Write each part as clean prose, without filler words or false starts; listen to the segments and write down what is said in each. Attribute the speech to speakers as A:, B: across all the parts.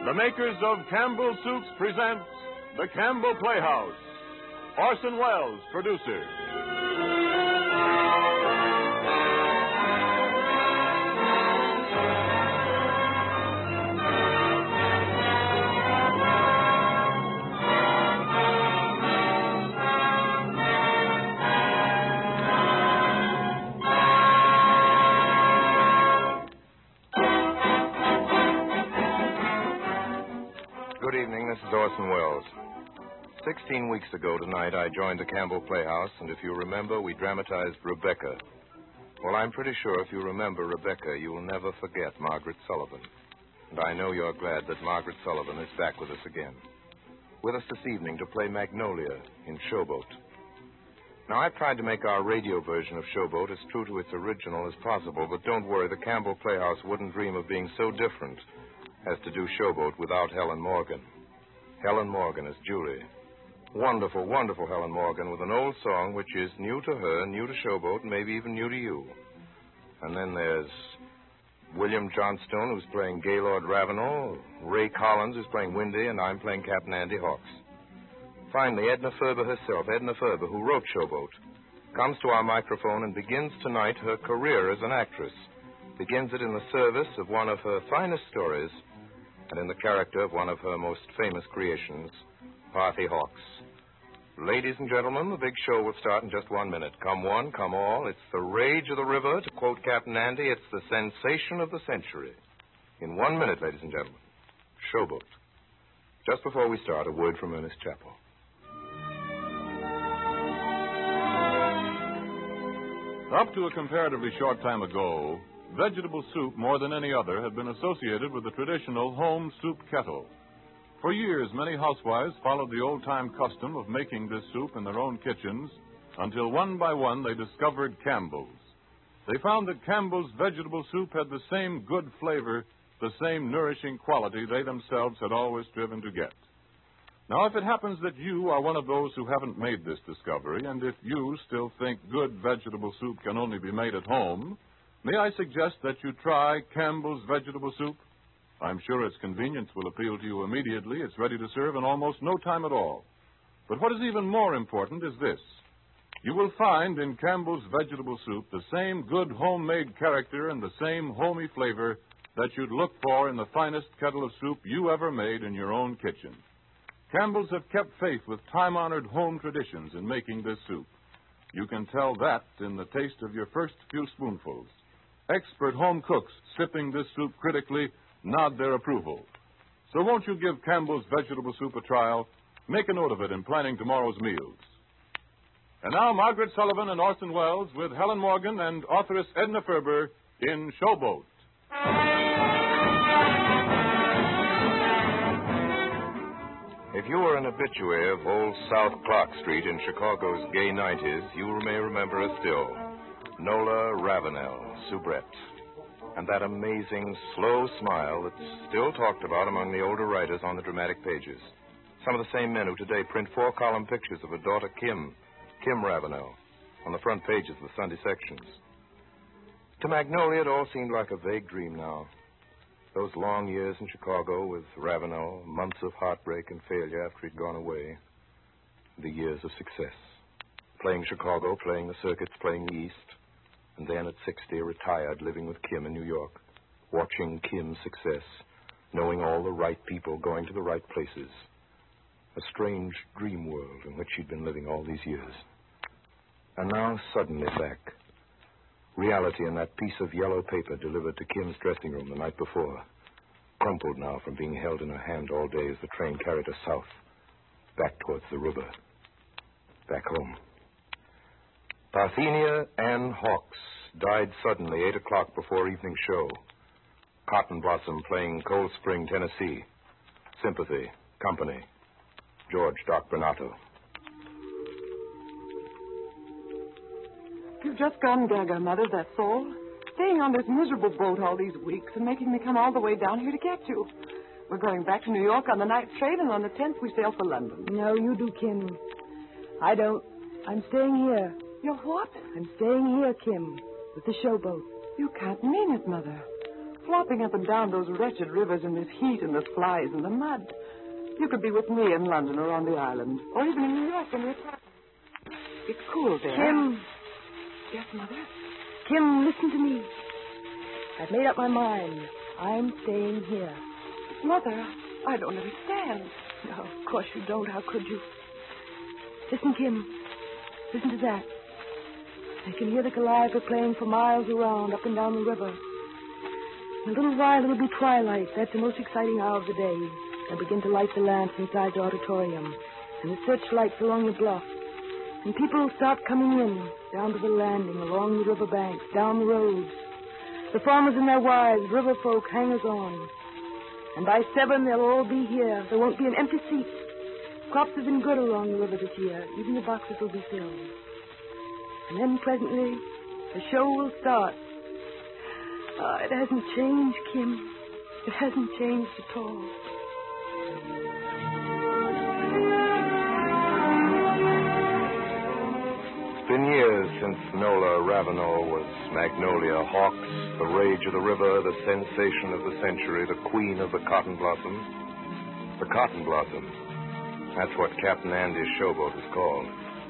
A: The makers of Campbell Soups present The Campbell Playhouse. Orson Welles, producer.
B: Good evening, this is Orson Welles. 16 weeks ago tonight, I joined the Campbell Playhouse, and if you remember, we dramatized Rebecca. Well, I'm pretty sure if you remember Rebecca, you will never forget Margaret Sullivan. And I know you're glad that Margaret Sullivan is back with us again. With us this evening to play Magnolia in Showboat. Now, I've tried to make our radio version of Showboat as true to its original as possible, but don't worry, the Campbell Playhouse wouldn't dream of being so different as to do Showboat without Helen Morgan. Helen Morgan as Julie. Wonderful, wonderful Helen Morgan with an old song which is new to her, new to Showboat, and maybe even new to you. And then there's William Johnstone, who's playing Gaylord Ravenel, Ray Collins, who's playing Windy, and I'm playing Captain Andy Hawks. Finally, Edna Ferber herself, Edna Ferber, who wrote Showboat, comes to our microphone and begins tonight her career as an actress. Begins it in the service of one of her finest stories, and in the character of one of her most famous creations, Parthy Hawks. Ladies and gentlemen, the big show will start in just 1 minute. Come one, come all. It's the rage of the river, to quote Captain Andy. It's the sensation of the century. In 1 minute, ladies and gentlemen, Showboat. Just before we start, a word from Ernest Chappell.
A: Up to a comparatively short time ago, vegetable soup, more than any other, had been associated with the traditional home soup kettle. For years, many housewives followed the old-time custom of making this soup in their own kitchens until one by one they discovered Campbell's. They found that Campbell's vegetable soup had the same good flavor, the same nourishing quality they themselves had always striven to get. Now, if it happens that you are one of those who haven't made this discovery, and if you still think good vegetable soup can only be made at home, may I suggest that you try Campbell's vegetable soup? I'm sure its convenience will appeal to you immediately. It's ready to serve in almost no time at all. But what is even more important is this. You will find in Campbell's vegetable soup the same good homemade character and the same homey flavor that you'd look for in the finest kettle of soup you ever made in your own kitchen. Campbell's have kept faith with time-honored home traditions in making this soup. You can tell that in the taste of your first few spoonfuls. Expert home cooks sipping this soup critically nod their approval. So won't you give Campbell's vegetable soup a trial? Make a note of it in planning tomorrow's meals. And now, Margaret Sullivan and Orson Welles with Helen Morgan and authoress Edna Ferber in Showboat.
B: If you were an habitué of Old South Clark Street in Chicago's gay 90s, you may remember her still. Nola Ravenel, soubrette. And that amazing, slow smile that's still talked about among the older writers on the dramatic pages. Some of the same men who today print 4-column pictures of her daughter Kim Ravenel, on the front pages of the Sunday sections. To Magnolia, it all seemed like a vague dream now. Those long years in Chicago with Ravenel, months of heartbreak and failure after he'd gone away. The years of success. Playing Chicago, playing the circuits, playing the East. And then at 60, retired, living with Kim in New York, watching Kim's success, knowing all the right people, going to the right places. A strange dream world in which she'd been living all these years. And now, suddenly back. Reality in that piece of yellow paper delivered to Kim's dressing room the night before. Crumpled now from being held in her hand all day as the train carried her south. Back towards the river. Back home. Parthenia Ann Hawks died suddenly 8 o'clock before evening show. Cotton Blossom playing Cold Spring, Tennessee. Sympathy, Company. George Doc Bernato.
C: You've just gone gaga, Mother, that's all. Staying on this miserable boat all these weeks and making me come all the way down here to get you. We're going back to New York on the night train, and on the 10th we sail for London.
D: No, you do, Kim. I don't. I'm staying here.
C: You're what?
D: I'm staying here, Kim, with the showboat.
C: You can't mean it, Mother. flopping up and down those wretched rivers in this heat and the flies and the mud. You could be with me in London or on the island, or even in New York when we're talking. It's cool there.
D: Kim.
C: Yes, Mother?
D: Kim, listen to me. I've made up my mind. I'm staying here.
C: Mother, I don't understand.
D: No, of course you don't. How could you? Listen, Kim. Listen to that. I can hear the calliope playing for miles around, up and down the river. In a little while, it'll be twilight. That's the most exciting hour of the day. They'll begin to light the lamps inside the auditorium and the searchlights along the bluff. And people will start coming in, down to the landing, along the river banks, down the roads. The farmers and their wives, river folk, hangers-on. And by 7, they'll all be here. There won't be an empty seat. Crops have been good along the river this year. Even the boxes will be filled. And then presently, the show will start. Oh, it hasn't changed, Kim. It hasn't changed at all.
B: It's been years since Nola Ravenel was Magnolia Hawks, the rage of the river, the sensation of the century, the queen of the cotton blossom. The cotton blossom. That's what Captain Andy's showboat is called.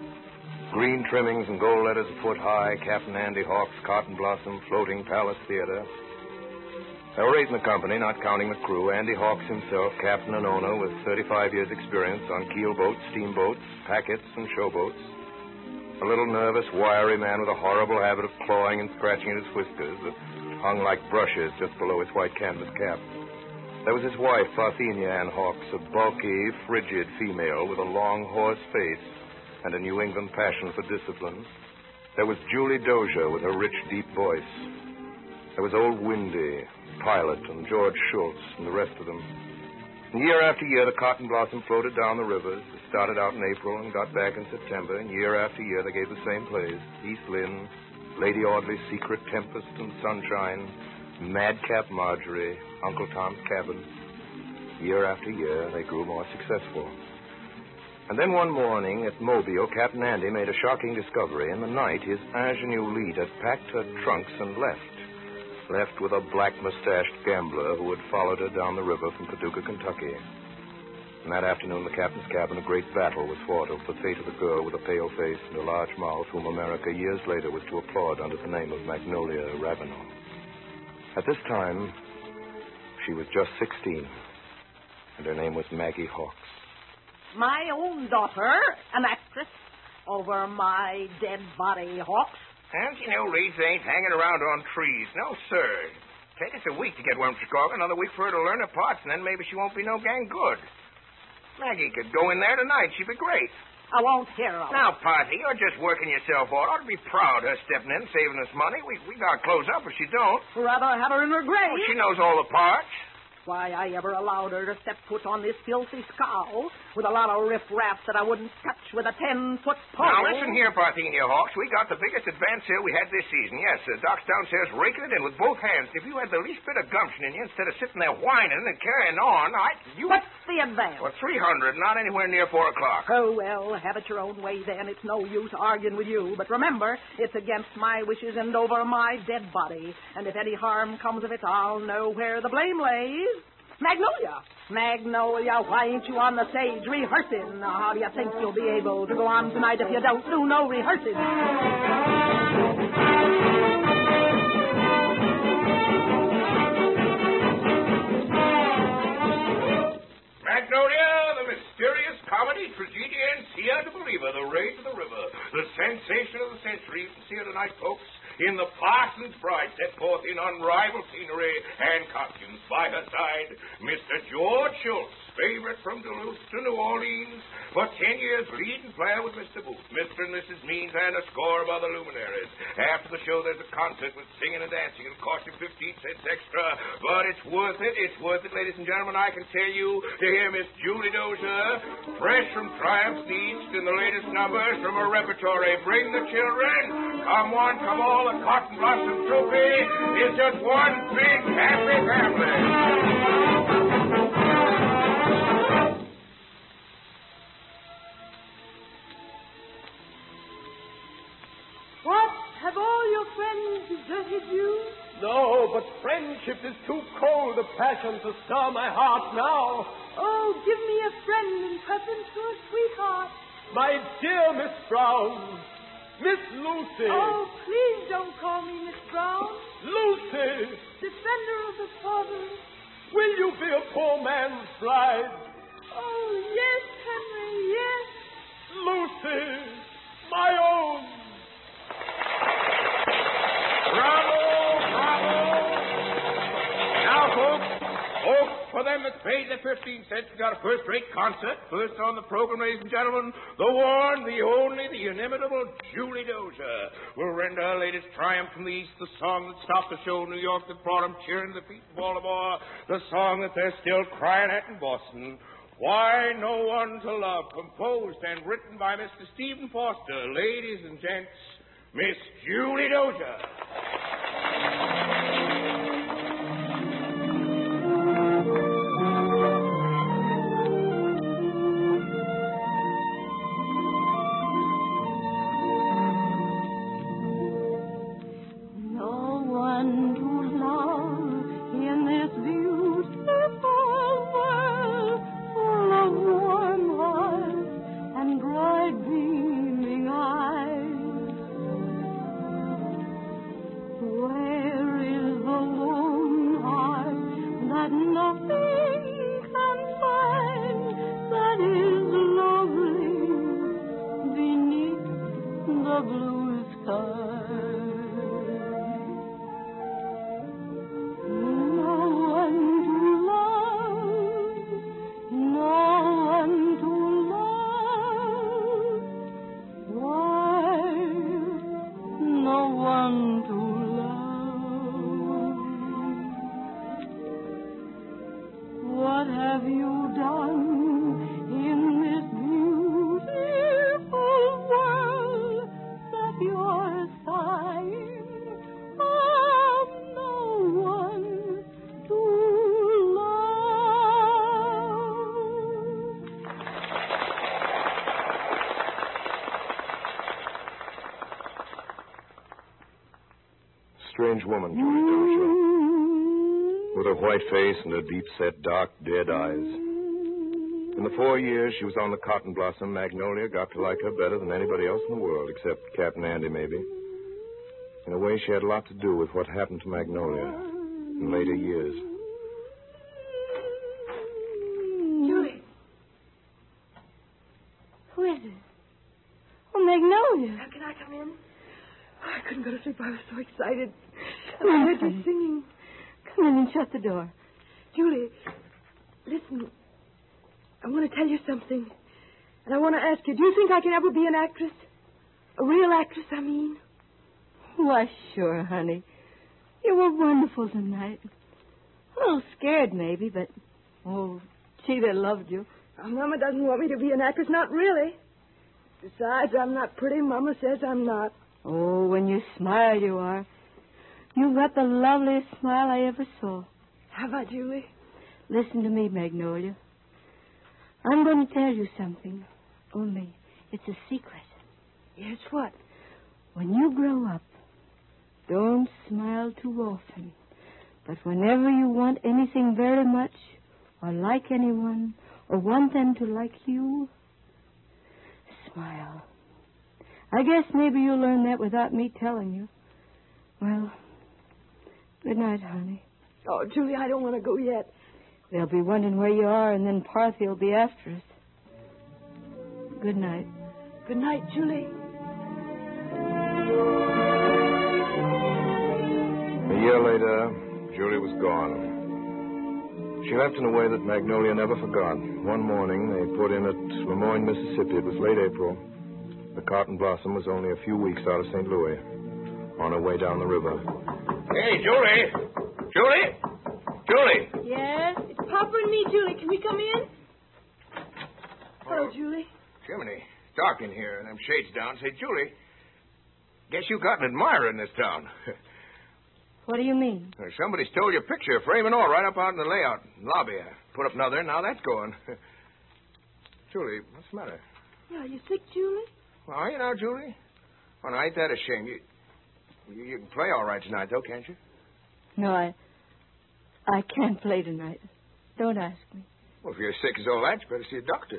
B: Green trimmings and gold letters a foot high, Captain Andy Hawks Cotton Blossom Floating Palace Theater. There were 8 in the company, not counting the crew. Andy Hawks himself, captain and owner, with 35 years' experience on keelboats, steamboats, packets, and showboats. A little nervous, wiry man with a horrible habit of clawing and scratching at his whiskers that hung like brushes just below his white canvas cap. There was his wife, Parthenia Ann Hawks, a bulky, frigid female with a long, hoarse face and a New England passion for discipline. There was Julie Dozier with her rich, deep voice. There was old Windy, Pilot, and George Schultz, and the rest of them. And year after year, the cotton blossom floated down the rivers. It started out in April and got back in September, and year after year they gave the same plays. East Lynne, Lady Audley's Secret Tempest and Sunshine, Madcap Marjorie, Uncle Tom's Cabin. Year after year, they grew more successful. And then one morning at Mobile, Captain Andy made a shocking discovery. In the night, his ingenue lead had packed her trunks and left with a black-mustached gambler who had followed her down the river from Paducah, Kentucky. And that afternoon, in the captain's cabin, a great battle was fought over the fate of the girl with a pale face and a large mouth whom America years later was to applaud under the name of Magnolia Ravenel. At this time, she was just 16, and her name was Maggie Hawks.
E: My own daughter, an actress, over my dead body, Hawks.
F: And you know, Reeds ain't hanging around on trees. No, sir. Take us a week to get one from Chicago, another week for her to learn her parts, and then maybe she won't be no dang good. Maggie could go in there tonight. She'd be great.
E: I won't hear of it.
F: Now, Party, you're just working yourself out. Ought to be proud her stepping in, saving us money. We got to close up if she don't.
E: Rather have her in her grave.
F: Oh, she knows all the parts.
E: Why I ever allowed her to step foot on this filthy scow with a lot of riff-raff that I wouldn't touch with a 10-foot pole.
F: Now, listen here, Parthenia Hawks. We got the biggest advance sale we had this season. Yes, Doc's downstairs raking it in with both hands. If you had the least bit of gumption in you, instead of sitting there whining and carrying on,
E: What's the advance?
F: Well, $300, not anywhere near 4 o'clock.
E: Oh, well, have it your own way then. It's no use arguing with you. But remember, it's against my wishes and over my dead body. And if any harm comes of it, I'll know where the blame lays. Magnolia, why ain't you on the stage rehearsing? How do you think you'll be able to go on tonight if you don't do no rehearsing?
F: Magnolia, the mysterious comedy, tragedy, and Sia de Believer, the rage of the river, the sensation of the century. You can see her tonight, folks, in the Parson's Bride, set forth in unrivaled scenery and costumes. By her side, Mr. George Schultz, favorite from Duluth to New Orleans, for 10 years lead and player with Mr. Booth, Mr. and Mrs. Means, and a score of other luminaries. After the show, there's a concert with singing and dancing. It'll cost you 15 cents extra, but it's worth it. It's worth it, ladies and gentlemen. I can tell you to hear Miss Julie Dozier, fresh from Triumph's East, in the latest numbers from her repertory. Bring the children. Come one, come all. The Cotton Blossom Trophy is just one big happy family.
D: What? Have all your friends deserted you?
G: No, Oh, but friendship is too cold a passion to stir my heart now.
D: Oh, give me a friend in preference to a sweetheart.
G: My dear Miss Brown, Miss Lucy.
D: Oh, please don't call me Miss Brown.
G: Lucy,
D: Defender of the fatherless.
G: will you be a poor man's bride?
D: Oh, yes, Henry, yes.
G: Lucy, my own.
F: Bravo! Bravo! Now, folks, for them that paid the 15 cents, we got a first-rate concert. First on the program, ladies and gentlemen, the one, the only, the inimitable Julie Dozier will render her latest triumph from the East, the song that stopped the show in New York, that brought them cheering to the feet in Baltimore, the song that they're still crying at in Boston. Why No One to Love, composed and written by Mr. Stephen Foster. Ladies and gents, Miss Julie Dozier.
H: No one to love in this beautiful world, full of warm hearts and bright beaming eyes. Where is the lone heart that nothing can find, that is lovely beneath the blue sky? What have you done in this beautiful world that you're sighing of no one to love?
B: Strange woman, Julie Dozier. With her white face and her deep-set, dark, dead eyes. In the 4 years she was on the Cotton Blossom, Magnolia got to like her better than anybody else in the world, except Captain Andy, maybe. In a way, she had a lot to do with what happened to Magnolia in later years.
D: Julie.
H: Who is it? Oh, Magnolia.
D: Can I come in? I couldn't go to sleep. I was so excited.
H: Come
D: I
H: in,
D: heard you
H: honey.
D: singing.
H: Come in and shut the door.
D: Julie, listen. I want to tell you something. And I want to ask you, do you think I can ever be an actress? A real actress, I mean?
H: Why, sure, honey. You were wonderful tonight. A little scared, maybe, but, oh, Cheetah loved you.
D: Oh, Mama doesn't want me to be an actress, not really. Besides, I'm not pretty. Mama says I'm not.
H: Oh, when you smile, you are. You've got the loveliest smile I ever saw.
D: Have I, Julie?
H: Listen to me, Magnolia. I'm going to tell you something. Only, it's a secret.
D: Yes, what?
H: When you grow up, don't smile too often. But whenever you want anything very much, or like anyone, or want them to like you, smile. I guess maybe you'll learn that without me telling you. Well, good night, honey.
D: Oh, Julie, I don't want to go yet.
H: They'll be wondering where you are, and then Parthy will be after us. Good night.
D: Good night, Julie.
B: A year later, Julie was gone. She left in a way that Magnolia never forgot. One morning, they put in at Lemoyne, Mississippi. It was late April. The Cotton Blossom was only a few weeks out of St. Louis, on her way down the river.
F: Hey, Julie! Julie! Julie!
D: Yes? It's Papa and me, Julie. Can we come in? Hello, Julie.
F: Jiminy, dark in here and them shades down. Say, Julie, guess you got an admirer in this town.
H: What do you mean?
F: Somebody stole your picture, frame and all, right up out in the layout lobby. I put up another, now that's going. Julie, what's the matter?
D: Yeah, are you sick, Julie?
F: Well, are you now, Julie? Oh, no, ain't that a shame? You can play all right tonight, though, can't you?
H: No, I can't play tonight. Don't ask me.
F: Well, if you're as sick as all that, you better see a doctor.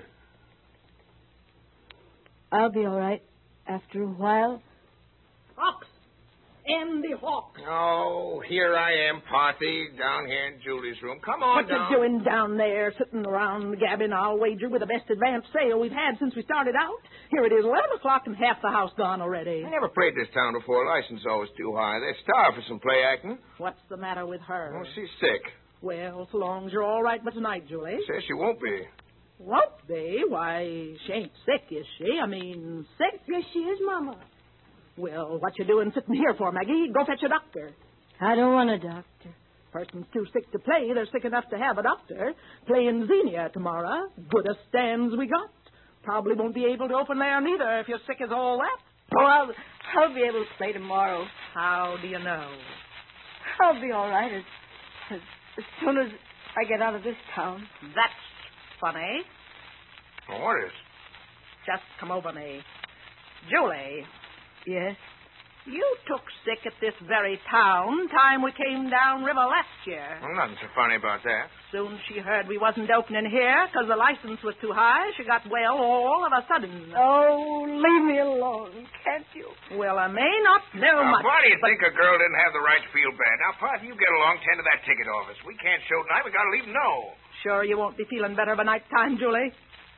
H: I'll be all right after a while.
E: Hawks! Andy Hawks!
F: Oh, here I am, Potty, down here in Julie's room. Come on
E: What
F: down.
E: you doing down there, sitting around gabbing, I'll wager, with the best advance sale we've had since we started out? Here it is, 11 o'clock, and half the house gone already.
F: I never played this town before. License always too high. They starve for some play acting.
E: What's the matter with her?
F: Oh, she's sick.
E: Well, so long as you're all right but tonight, Julie.
F: Says she won't be.
E: Won't be? Why, she ain't sick, is she? I mean, sick?
H: Yes, she is, Mama.
E: Well, what you doing sitting here for, Maggie? Go fetch a doctor.
H: I don't want a doctor.
E: Person's too sick to play. They're sick enough to have a doctor. Playing Xenia tomorrow. Goodest stands we got. Probably won't be able to open there neither if you're sick as all that.
H: Oh, I'll be able to play tomorrow.
E: How do you know?
H: I'll be all right as soon as I get out of this town.
E: That's funny.
F: Well, what is?
E: Just come over me. Julie,
H: Yes?
E: you took sick at this very town time we came down river last year.
F: Well, nothing so funny about that.
E: Soon she heard we wasn't opening here because the license was too high. She got well all of a sudden.
H: Oh, leave me alone, can't you?
E: Well, I may not know
F: Now,
E: much.
F: why do you
E: but
F: think a girl didn't have the right to feel bad? Now, Potty, you get along, tend to that ticket office. We can't show tonight. We got to leave them know.
E: Sure you won't be feeling better by night time, Julie?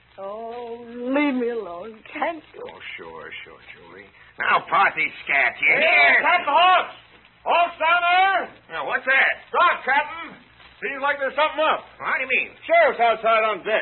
H: Oh, leave me alone, can't you?
F: Oh, sure, Julie. Now, Potty scat, you hear?
G: Captain Hawks! Hawks down there?
F: Now, what's that?
G: Doc, Captain. Seems like there's something up.
F: How do you mean?
G: Sheriff's outside on deck.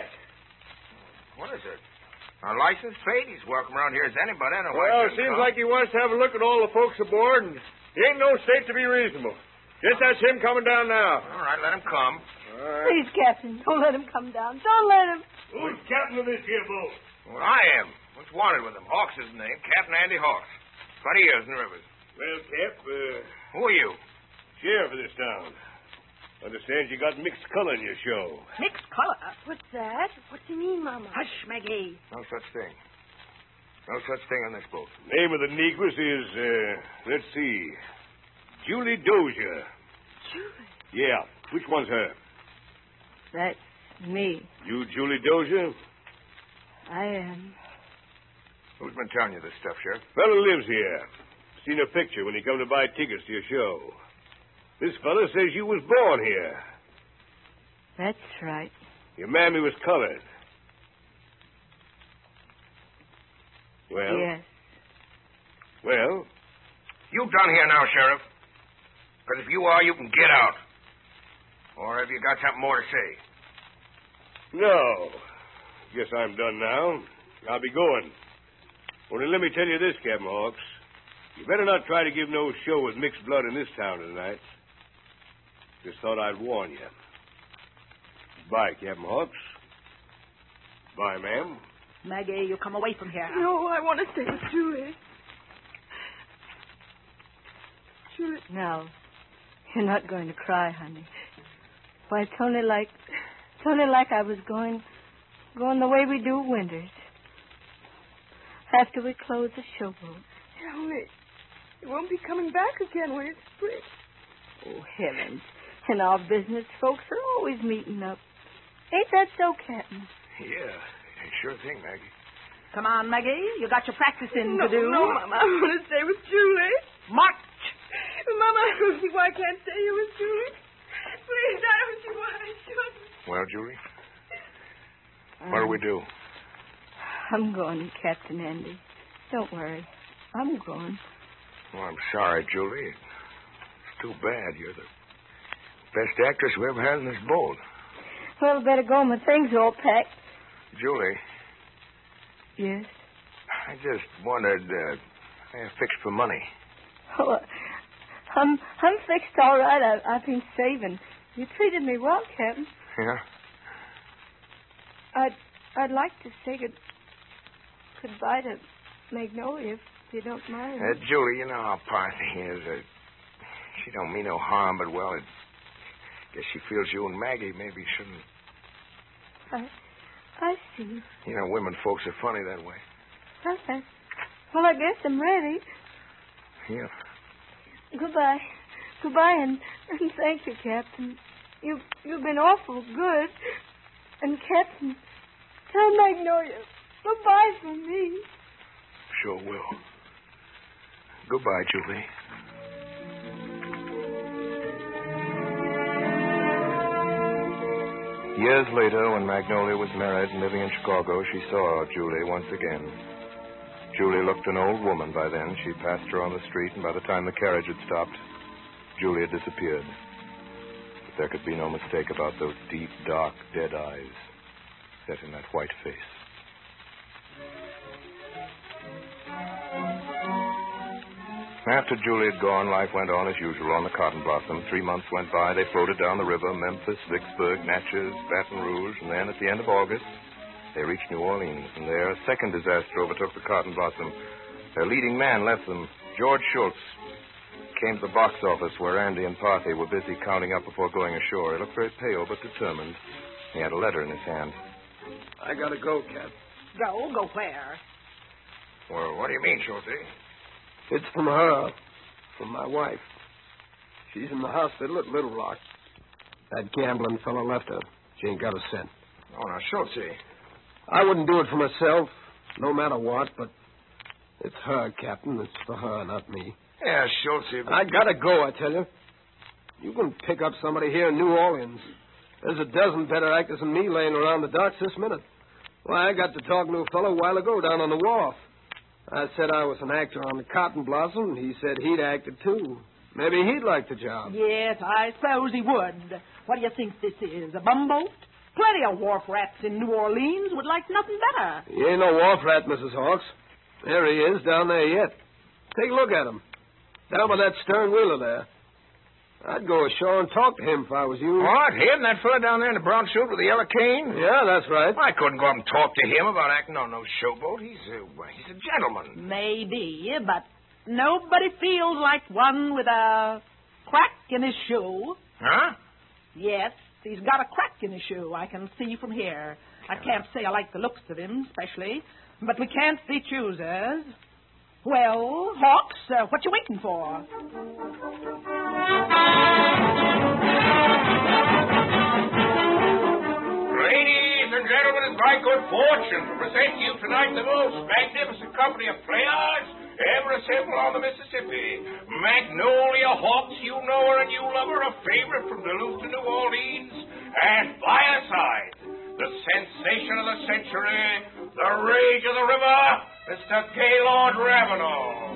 F: What is it? Our license plate? He's welcome around here as anybody. I don't know why
G: Well,
F: he
G: it seems
F: shouldn't
G: like he wants to have a look at all the folks aboard, and he ain't no state to be reasonable. Guess that's him coming down now.
F: come. All right, let him come.
G: All right.
H: Please, Captain, don't let him come down. Don't let him.
G: Who's captain of this here boat?
F: Well, I am. What's wanted with him? Hawks is the name. Captain Andy Hawks. 20 years in the rivers.
G: Well, Cap,
F: Who are you?
G: sheriff of this town. Understand you got mixed color in your show.
E: Mixed color.
H: What's that? What do you mean, Mama?
E: Hush, Maggie.
F: No such thing. No such thing on this boat.
G: Name of the negress is, let's see, Julie Dozier.
H: Julie.
G: Yeah. Which one's her?
H: That's me.
G: You Julie Dozier?
H: I am.
F: Who's been telling you this stuff, Sheriff?
G: Fellow lives here. Seen her picture when he come to buy tickets to your show. This fellow says you was born here.
H: That's right.
G: Your mammy was colored. Well?
H: Yes.
G: Well?
F: You done here now, Sheriff. Because if you are, you can get out. Or have you got something more to say?
G: No. Guess I'm done now. I'll be going. Only let me tell you this, Captain Hawks. You better not try to give no show with mixed blood in this town tonight. Just thought I'd warn you. Bye, Captain Hawks. Bye, ma'am.
E: Maggie, you come away from here.
D: No, I want to stay with Julie. Julie.
H: No. You're not going to cry, honey. Why, it's only like I was going the way we do winters. After we close the showboat.
D: Yeah, only it won't be coming back again when it's spring.
H: Oh, heavens. In our business, folks are always meeting up. Ain't that so, Captain?
F: Yeah, sure thing, Maggie.
E: Come on, Maggie. You got your practicing to do.
D: No, Mama. I want to stay with Julie.
E: March!
D: Mama, I don't see why I can't stay here with Julie. Please, I don't see why I shouldn't.
F: Well, Julie? What do we do?
H: I'm going, Captain Andy. Don't worry. I'm going.
F: Well, I'm sorry, Julie. It's too bad. You're the best actress we ever had in this boat.
H: Well, better go. My things are all packed.
F: Julie,
H: Yes?
F: I just wondered, I have fixed for money.
H: Oh, I'm fixed all right. I've been saving. You treated me well, Captain.
F: Yeah?
H: I'd like to say goodbye to Magnolia, if you don't mind.
F: Julie, you know how Parthy is. She don't mean no harm, but, well, guess she feels you and Maggie maybe shouldn't.
H: I see.
F: You know, women folks are funny that way.
H: Okay. Well, I guess I'm ready.
F: Yeah.
H: Goodbye. Goodbye, and thank you, Captain. You've been awful good. And, Captain, tell Magnolia goodbye from me.
B: Sure will. Goodbye, Julie. Years later, when Magnolia was married and living in Chicago, she saw Julie once again. Julie looked an old woman by then. She passed her on the street, and by the time the carriage had stopped, Julie had disappeared. But there could be no mistake about those deep, dark, dead eyes set in that white face. After Julie had gone, life went on as usual on the Cotton Blossom. 3 months went by. They floated down the river, Memphis, Vicksburg, Natchez, Baton Rouge, and then at the end of August, they reached New Orleans. And there, a second disaster overtook the Cotton Blossom. Their leading man left them, George Schultz. Came to the box office where Andy and Parthy were busy counting up before going ashore. He looked very pale but determined. He had a letter in his hand.
I: I gotta go, Cap.
E: Go where?
F: Well, what do you mean, Schultz?
I: It's from her, from my wife. She's in the hospital at Little Rock. That gambling fellow left her. She ain't got a cent.
F: Oh, now, Schultz.
I: I wouldn't do it for myself, no matter what, but it's her, Captain. It's for her, not me.
F: Yeah, Schultz.
I: I gotta go, I tell you. You can pick up somebody here in New Orleans. There's a dozen better actors than me laying around the docks this minute. Why, I got to talking to a fellow a while ago down on the wharf. I said I was an actor on the Cotton Blossom, and he said he'd acted too. Maybe he'd like the job.
E: Yes, I suppose he would. What do you think this is, a bumboat? Plenty of wharf rats in New Orleans would like nothing better.
I: He ain't no wharf rat, Mrs. Hawks. There he is, down there yet. Take a look at him. Down by that stern wheeler there. I'd go ashore and talk to him if I was you.
F: What? Him? That fella down there in the brown suit with the yellow cane?
I: Yeah, that's right.
F: I couldn't go up and talk to him about acting on no showboat. He's a gentleman.
E: Maybe, but nobody feels like one with a crack in his shoe.
F: Huh?
E: Yes, he's got a crack in his shoe. I can see from here. I can't say I like the looks of him, especially, but we can't be choosers. Well, Hawks, what you waiting for?
F: Ladies and gentlemen, it's my good fortune to present to you tonight the most magnificent company of players ever assembled on the Mississippi. Magnolia Hawks, you know her and you love her, a favorite from Duluth to New Orleans. And by her side, the sensation of the century, the rage of the river, Mr. Gaylord Ravenel.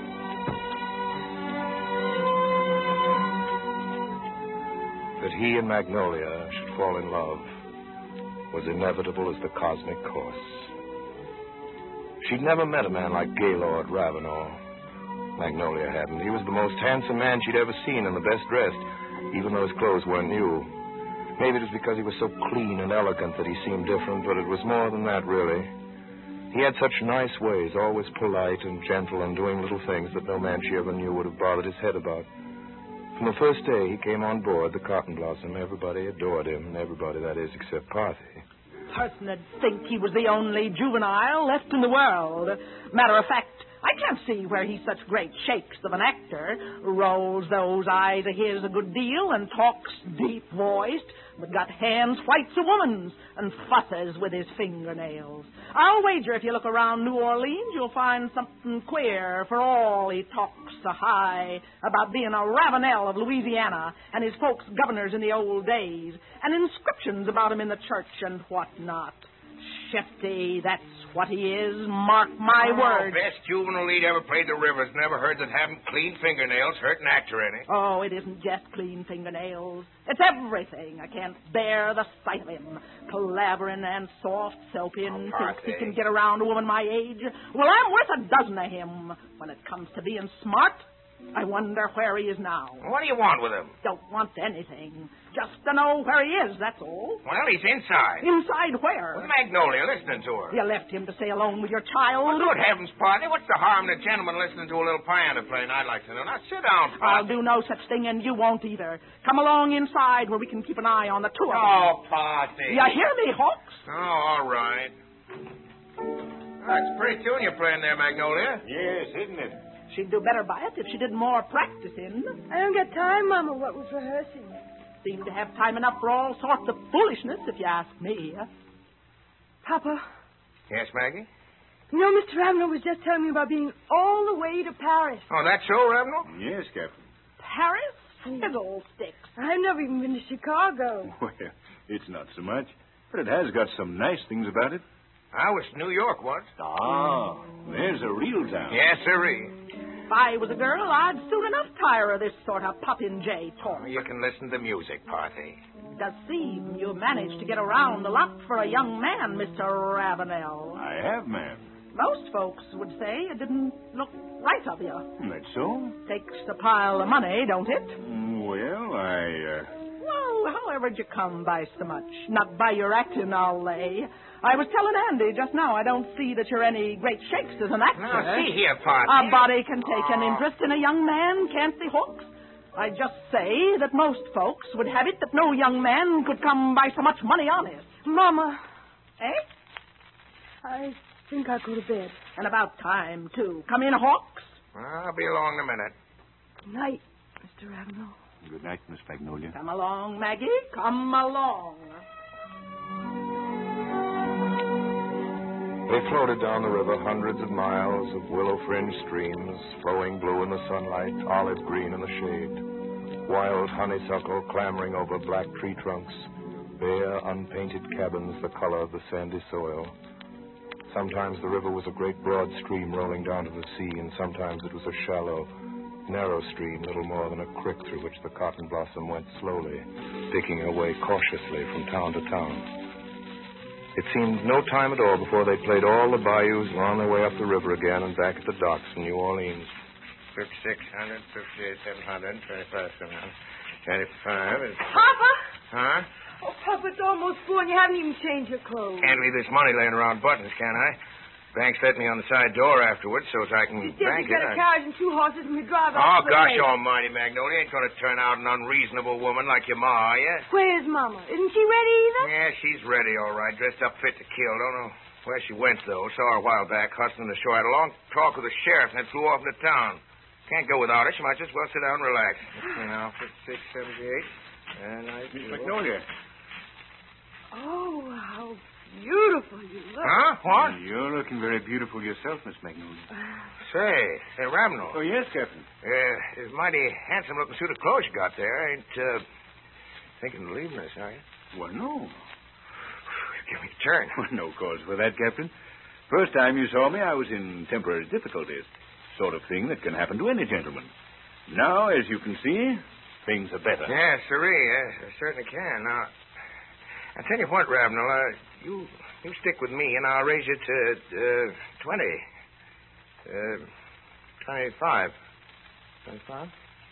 B: That he and Magnolia should fall in love was inevitable as the cosmic course. She'd never met a man like Gaylord Ravenel. Magnolia hadn't. He was the most handsome man she'd ever seen and the best dressed, even though his clothes weren't new. Maybe it was because he was so clean and elegant that he seemed different, but it was more than that, really. He had such nice ways, always polite and gentle and doing little things that no man she ever knew would have bothered his head about. From the first day he came on board the Cotton Blossom, everybody adored him, and everybody, that is, except Parthy.
E: Person'd think he was the only juvenile left in the world. Matter of fact, I can't see where he's such great shakes of an actor, rolls those eyes of his a good deal and talks deep-voiced, but got hands white as a woman's and fusses with his fingernails. I'll wager if you look around New Orleans, you'll find something queer for all he talks so high about being a Ravenel of Louisiana and his folks governors in the old days and inscriptions about him in the church and whatnot. Shifty, that's what he is. Mark my words.
F: Best juvenile lead ever played the rivers. Never heard that having clean fingernails hurt an actor any.
E: Oh, it isn't just clean fingernails. It's everything. I can't bear the sight of him. Palavering and soft-soaping, thinks he can get around a woman my age. Well, I'm worth a dozen of him. When it comes to being smart, I wonder where he is now.
F: What do you want with him?
E: Don't want anything. Just to know where he is, that's all.
F: Well, he's inside.
E: Inside where?
F: With Magnolia, listening to her.
E: You left him to stay alone with your child?
F: Well, good heavens, Parthy. What's the harm in a gentleman listening to a little piano playing? I'd like to know. Now, sit down, Parthy.
E: I'll do no such thing, and you won't either. Come along inside where we can keep an eye on the two of them.
F: Oh, Parthy.
E: You hear me, Hawks?
F: Oh, all right. That's a pretty tune you're playing there, Magnolia.
J: Yes, isn't it?
E: She'd do better by it if she did more practicing.
D: I don't get time, Mama. What was rehearsing?
E: Seem to have time enough for all sorts of foolishness, if you ask me.
D: Papa,
F: Yes, Maggie?
D: you know Mr. Ravenel was just telling me about being all the way to Paris.
F: Oh, that's so, Ravenel?
G: Yes, Captain.
E: Paris? Fiddlesticks.
D: I've never even been to Chicago.
G: Well, it's not so much, but it has got some nice things about it.
F: I was to New York once.
G: Ah, there's a real town.
F: Yes, sirree.
E: If I was a girl, I'd soon enough tire of this sort of popinjay talk.
F: You can listen to music, Parthy.
E: Does seem you managed to get around a lot for a young man, Mr. Ravenel.
G: I have, ma'am.
E: Most folks would say it didn't look right of you.
G: That's so?
E: Takes a pile of money, don't it?
G: Well,
E: Well, however'd you come by so much? Not by your acting, I'll lay. I was telling Andy just now I don't see that you're any great shakes as an actor.
F: Now, see here, Parthy.
E: A body can take an interest in a young man, can't they, Hawks? I just say that most folks would have it that no young man could come by so much money honest.
D: Mama,
E: Eh?
D: I think I'll go to bed.
E: And about time, too. Come in, Hawks.
F: I'll be along in a minute.
D: Good night, Mr. Ravenel.
G: good night, Miss Magnolia.
E: Come along, Maggie. Come along.
B: They floated down the river hundreds of miles of willow-fringed streams, flowing blue in the sunlight, olive green in the shade. Wild honeysuckle clambering over black tree trunks, bare, unpainted cabins the color of the sandy soil. Sometimes the river was a great broad stream rolling down to the sea, and sometimes it was a shallow, narrow stream, little more than a creek through which the cotton blossom went slowly, picking her way cautiously from town to town. It seemed no time at all before they played all the bayous and were on their way up the river again and back at the docks in New Orleans.
F: 5,600, 58,700, 25,700, 25.
D: Papa!
F: Huh?
D: Oh, Papa, it's almost 4 and you haven't even changed your clothes.
F: Can't leave this money laying around buttons, can I? Bank's let me on the side door afterwards so as I can
D: She said
F: bank
D: you
F: it.
D: got a carriage and 2 horses and we drive
F: Oh,
D: out to the
F: gosh
D: lake.
F: almighty, Magnolia. Ain't going to turn out an unreasonable woman like your ma, are you?
D: Where's Mama? Isn't she ready either?
F: Yeah, she's ready, all right. Dressed up fit to kill. Don't know where she went, though. Saw her a while back hustling the shore. Had a long talk with the sheriff and then flew off into town. Can't go without her. She might just well sit down and relax. Now, 56, 78. And
G: Miss Magnolia.
D: Oh, how beautiful you look.
F: Huh? What?
G: You're looking very beautiful yourself, Miss Magnolia.
F: Say, Ravenel.
G: Oh, yes, Captain.
F: It's a mighty handsome-looking suit of clothes you got there. Ain't thinking of leaving us, are you?
G: Well, no.
F: Give me a turn.
G: No cause for that, Captain. First time you saw me, I was in temporary difficulties. Sort of thing that can happen to any gentleman. Now, as you can see, things are better.
F: Yeah, sirree. I certainly can. Now, I'll tell you what, Ravenel. You stick with me, and I'll raise you to 20. 25. 25?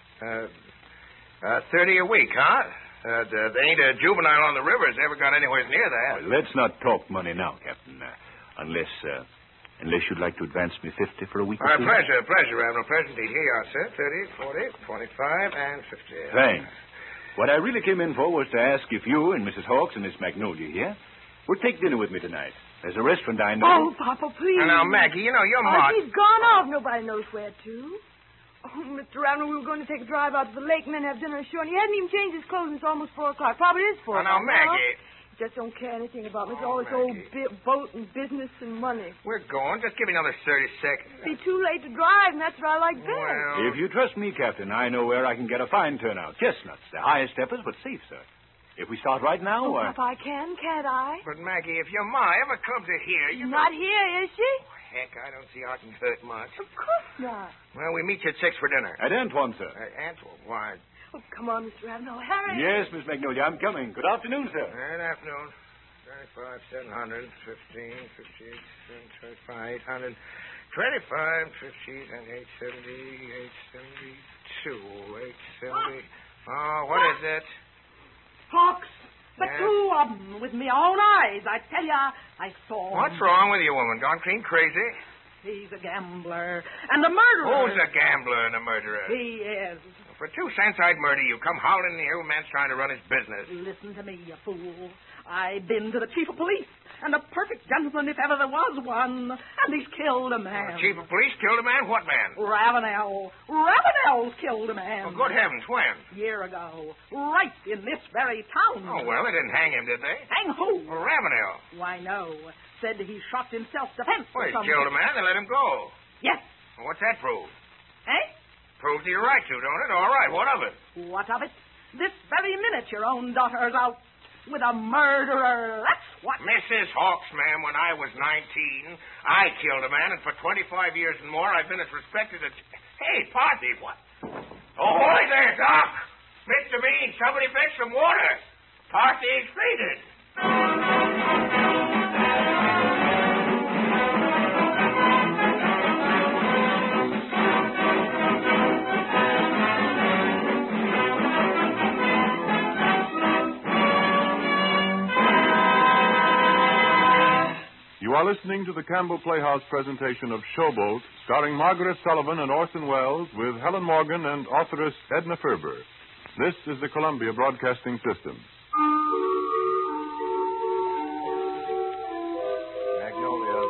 F: 30 a week, huh? There ain't a juvenile on the river that's ever got anywhere near that.
G: Well, let's not talk money now, Captain. Unless you'd like to advance me 50 for a week or two.
F: Pleasure, Ravenel. Pleasure indeed. Here you are, sir. 30, 40, 45, and 50.
G: Thanks. What I really came in for was to ask if you and Mrs. Hawks and Miss Magnolia here would take dinner with me tonight. There's a restaurant I know.
D: Oh, Papa, please.
F: Now, Maggie, you know, you're
D: Oh,
F: Mark.
D: she's gone off. Nobody knows where to. Oh, Mr. Ravenel, we were going to take a drive out to the lake and then have dinner ashore, and he hadn't even changed his clothes. It's almost 4 o'clock. Probably is 4
F: Now,
D: o'clock.
F: Maggie.
D: He just don't care anything about me. It's all this old boat and business and money.
F: We're going. Just give me another 30 seconds.
D: It'd be too late to drive, and that's what I like best.
F: Well,
G: If you trust me, Captain, I know where I can get a fine turnout. Chestnuts. They're highest steppers, but safe, sir. If we start right now,
D: Oh, Papa, I can, can't I?
F: but, Maggie, if your ma ever comes to here,
D: She's not here, is she?
F: Heck, I don't see how it can hurt much.
D: Of course not.
F: Well, we meet you at 6 for dinner.
G: At Antoine, sir.
F: Antoine, why?
D: Oh, come on, Mr. Ravenel. Hurry.
G: Yes, Miss Magnolia, I'm coming. Good afternoon, sir.
F: Good afternoon. 35, 700, 15, 58, 25, 800, 25, 15, and 870, 872, 870. Oh, what is it?
E: Hawks, the
F: Yes?
E: 2 of them with my own eyes. I tell you, I saw 'em.
F: What's wrong with you, woman? Gone clean crazy?
E: He's a gambler. And the murderer.
F: Who's a gambler and a murderer?
E: He is.
F: For 2 cents, I'd murder you. Come howling in here. A man's trying to run his business.
E: Listen to me, you fool. I've been to the chief of police, and a perfect gentleman if ever there was one, and he's killed a man.
F: Chief of police killed a man? What man?
E: Ravenel. Ravenel's killed a man.
F: Oh, good heavens, when?
E: Year ago. Right in this very town.
F: Oh, well, they didn't hang him, did they?
E: Hang who?
F: Well, Ravenel.
E: Why, no. Said he shot in self-defense.
F: Well, he killed a man. They let him go.
E: Yes.
F: Well, what's that prove?
E: Eh?
F: Proves you're right to, don't it? All right, what of it?
E: What of it? This very minute your own daughter's out with a murderer. That's what.
F: Mrs. Hawks, ma'am, when I was 19, I killed a man, and for 25 years and more, I've been as respected as... Hey, Party, what? Oh, boy there, Doc. Mr. Bean, somebody fetch some water. Party's fainted.
A: You are listening to the Campbell Playhouse presentation of Showboat, starring Margaret Sullivan and Orson Welles, with Helen Morgan and authoress Edna Ferber. This is the Columbia Broadcasting System.
B: Magnolia.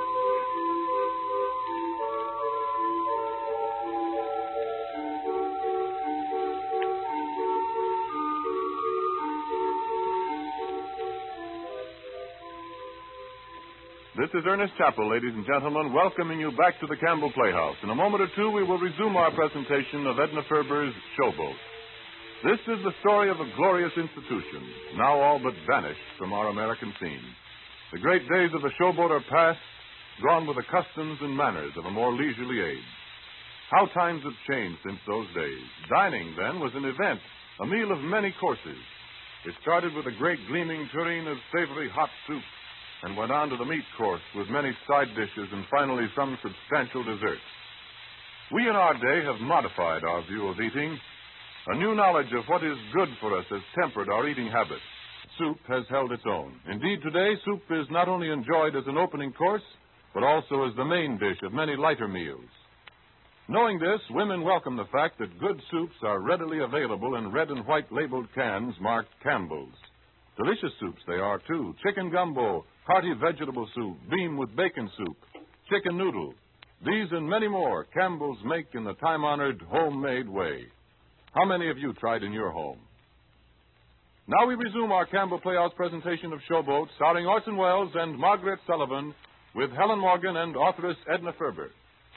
A: This is Ernest Chappell, ladies and gentlemen, welcoming you back to the Campbell Playhouse. In a moment or two, we will resume our presentation of Edna Ferber's Showboat. This is the story of a glorious institution, now all but vanished from our American scene. The great days of the showboat are past, gone with the customs and manners of a more leisurely age. How times have changed since those days. Dining, then, was an event, a meal of many courses. It started with a great gleaming tureen of savory hot soup, and went on to the meat course with many side dishes and finally some substantial desserts. We in our day have modified our view of eating. A new knowledge of what is good for us has tempered our eating habits. Soup has held its own. Indeed, today, soup is not only enjoyed as an opening course, but also as the main dish of many lighter meals. Knowing this, women welcome the fact that good soups are readily available in red and white labeled cans marked Campbell's. Delicious soups they are, too. Chicken gumbo, hearty vegetable soup, bean with bacon soup, chicken noodle. These and many more Campbell's make in the time-honored, homemade way. How many of you tried in your home? Now we resume our Campbell Playhouse presentation of Showboat, starring Orson Welles and Margaret Sullivan, with Helen Morgan and authoress Edna Ferber.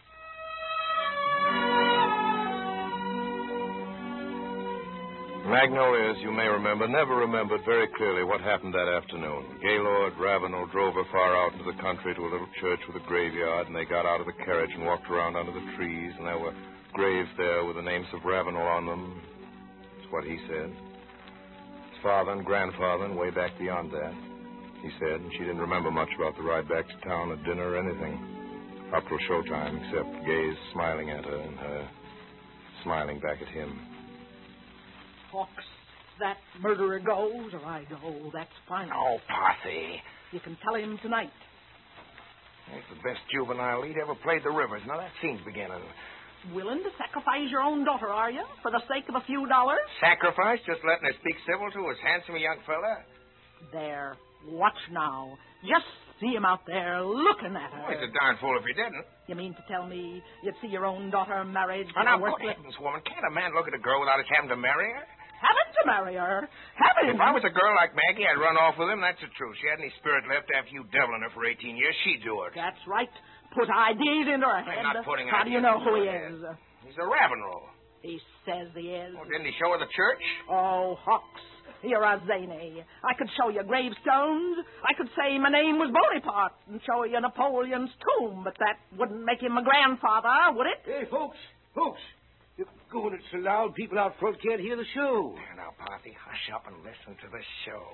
B: Magnolia, as you may remember, never remembered very clearly what happened that afternoon. Gaylord Ravenel drove her far out into the country to a little church with a graveyard, and they got out of the carriage and walked around under the trees, and there were graves there with the names of Ravenel on them. That's what he said. His father and grandfather, and way back beyond that, he said, and she didn't remember much about the ride back to town or dinner or anything. Up till showtime, except Gaze smiling at her and her smiling back at him.
E: Hawks, that murderer goes, or I go. That's final.
F: Oh, Party.
E: You can tell him tonight.
F: It's the best juvenile lead ever played the Rivers. Now, that scene's beginning.
E: Willing to sacrifice your own daughter, are you, for the sake of a few dollars?
F: Sacrifice? Just letting her speak civil to his handsome young fella?
E: There. Watch now. Just see him out there looking at her.
F: Well, he's a darn fool if he didn't.
E: You mean to tell me you'd see your own daughter married to
F: Now,
E: a
F: good
E: worthless...
F: heavens, woman. Can't a man look at a girl without his having to marry her?
E: Having to marry her? Having...
F: If I was a girl like Maggie, I'd run off with him. That's the truth. She had any spirit left after you deviling her for 18 years, she'd do it.
E: That's right. Put ideas into her head.
F: I'm not putting
E: How do you
F: ideas
E: know who
F: into
E: he
F: her
E: is?
F: He's a Ravenel.
E: He says he is.
F: Well, didn't he show her the church?
E: Oh, Hawks, you're a zany. I could show you gravestones. I could say my name was Bonaparte and show you Napoleon's tomb, but that wouldn't make him a grandfather, would it?
G: Hey, folks. You're going it so loud, people out front can't hear the show.
F: There now, Parthy, hush up and listen to the show.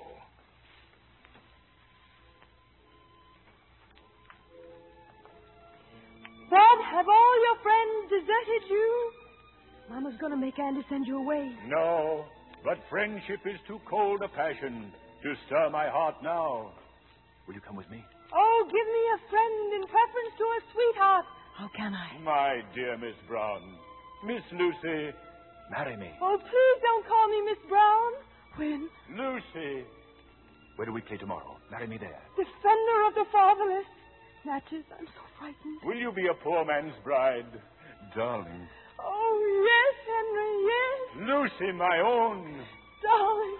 D: Dad, have all your friends deserted you? Mama's going to make Andy send you away.
J: No, but friendship is too cold a passion to stir my heart now. Will you come with me?
D: Oh, give me a friend in preference to a sweetheart. How can I?
J: My dear Miss Brown, Miss Lucy, Marry me.
D: Oh, please don't call me Miss Brown. When?
J: Lucy. Where do we play tomorrow? Marry me there.
D: Defender of the fatherless. Natchez, I'm so frightened.
J: Will you be a poor man's bride? Darling.
D: Oh, yes, Henry, yes.
J: Lucy, my own.
D: Darling.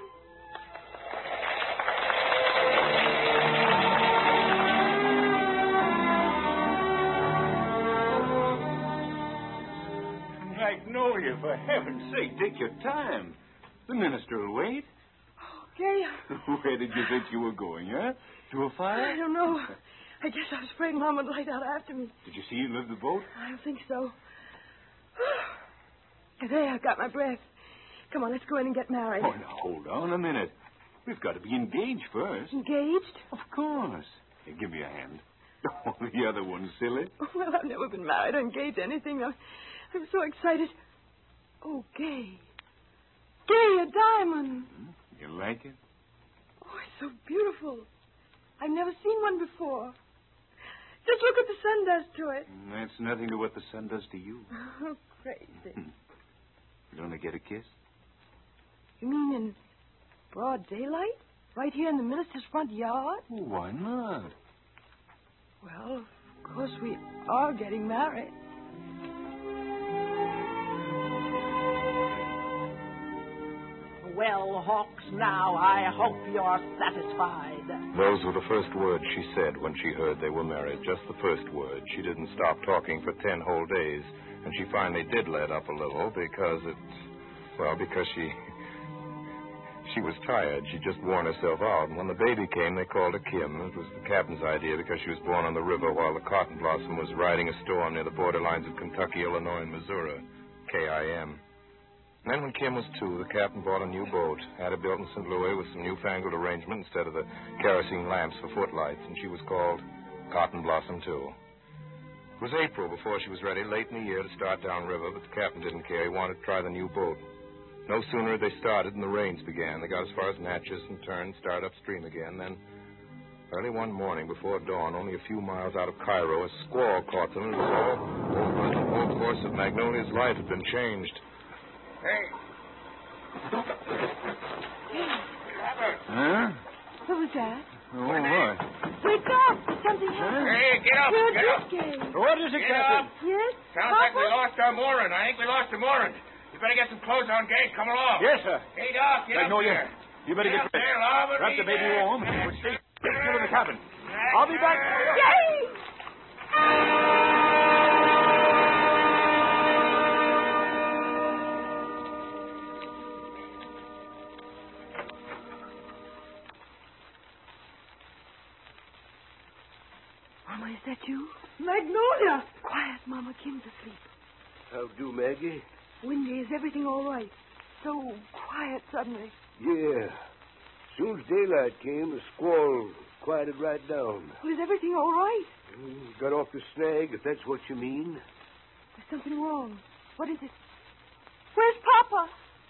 J: Magnolia, for heaven's sake, take your time. The minister will wait.
D: Oh, Gay.
J: Where did you think you were going, huh? To a fire?
D: I don't know. I guess I was afraid Mom would light out after me.
J: Did you see you lift the boat?
D: I don't think so. There, I've got my breath. Come on, let's go in and get married.
J: Oh, now, hold on a minute. We've got to be engaged first.
D: Engaged?
J: Of course. Here, give me a hand. Oh, the other one's silly.
D: Well, I've never been married or engaged to anything. I'm so excited. Oh, Gay. Gay, a diamond.
J: You like it?
D: Oh, it's so beautiful. I've never seen one before. Just look what the sun does to it.
J: That's nothing to what the sun does to you.
D: Oh, crazy.
J: You want to get a kiss?
D: You mean in broad daylight? Right here in the minister's front yard?
J: Well, why not?
D: Well, of course we are getting married.
E: Well, Hawks, now I hope you're satisfied.
B: Those were the first words she said when she heard they were married. Just the first words. She didn't stop talking for 10 whole days. And she finally did let up a little because she was tired. She'd just worn herself out. And when the baby came, they called her Kim. It was the captain's idea because she was born on the river while the Cotton Blossom was riding a storm near the borderlines of Kentucky, Illinois, and Missouri. K-I-M. And then when Kim was 2, the captain bought a new boat, had it built in St. Louis with some newfangled arrangement instead of the kerosene lamps for footlights, and she was called Cotton Blossom, too. It was April before she was ready, late in the year, to start downriver, but the captain didn't care. He wanted to try the new boat. No sooner had they started than the rains began. They got as far as Natchez and turned, started upstream again. Then, early one morning before dawn, only a few miles out of Cairo, a squall caught them. It was all over. The whole course of Magnolia's life had been changed.
F: Hey.
J: Huh?
D: What was that?
J: Oh, what?
D: Wake up! Something happened.
F: Hey, get up!
D: You're
F: Get up!
D: Gay.
J: What is it,
F: Get
J: Captain?
F: up!
D: Yes?
F: Sounds
D: Papa?
F: like we lost our mooring. I think we lost the mooring. You better get some clothes on, Gage. Come along.
J: Yes, sir.
F: Hey, Doc, get up
J: Magnolia,
F: there.
J: you better get
F: Get up there, Lava.
J: Wrap the baby warm. We'll stay to the cabin. I'll be back.
D: Gay! Mama, is that you? Magnolia! Quiet, Mama. Kim's asleep.
G: How do, Maggie?
D: Windy, is everything all right? So quiet suddenly.
G: Yeah. Soon as daylight came, the squall quieted right down.
D: Well, is everything all right?
G: Got off the snag, if that's what you mean.
D: There's something wrong. What is it? Where's Papa?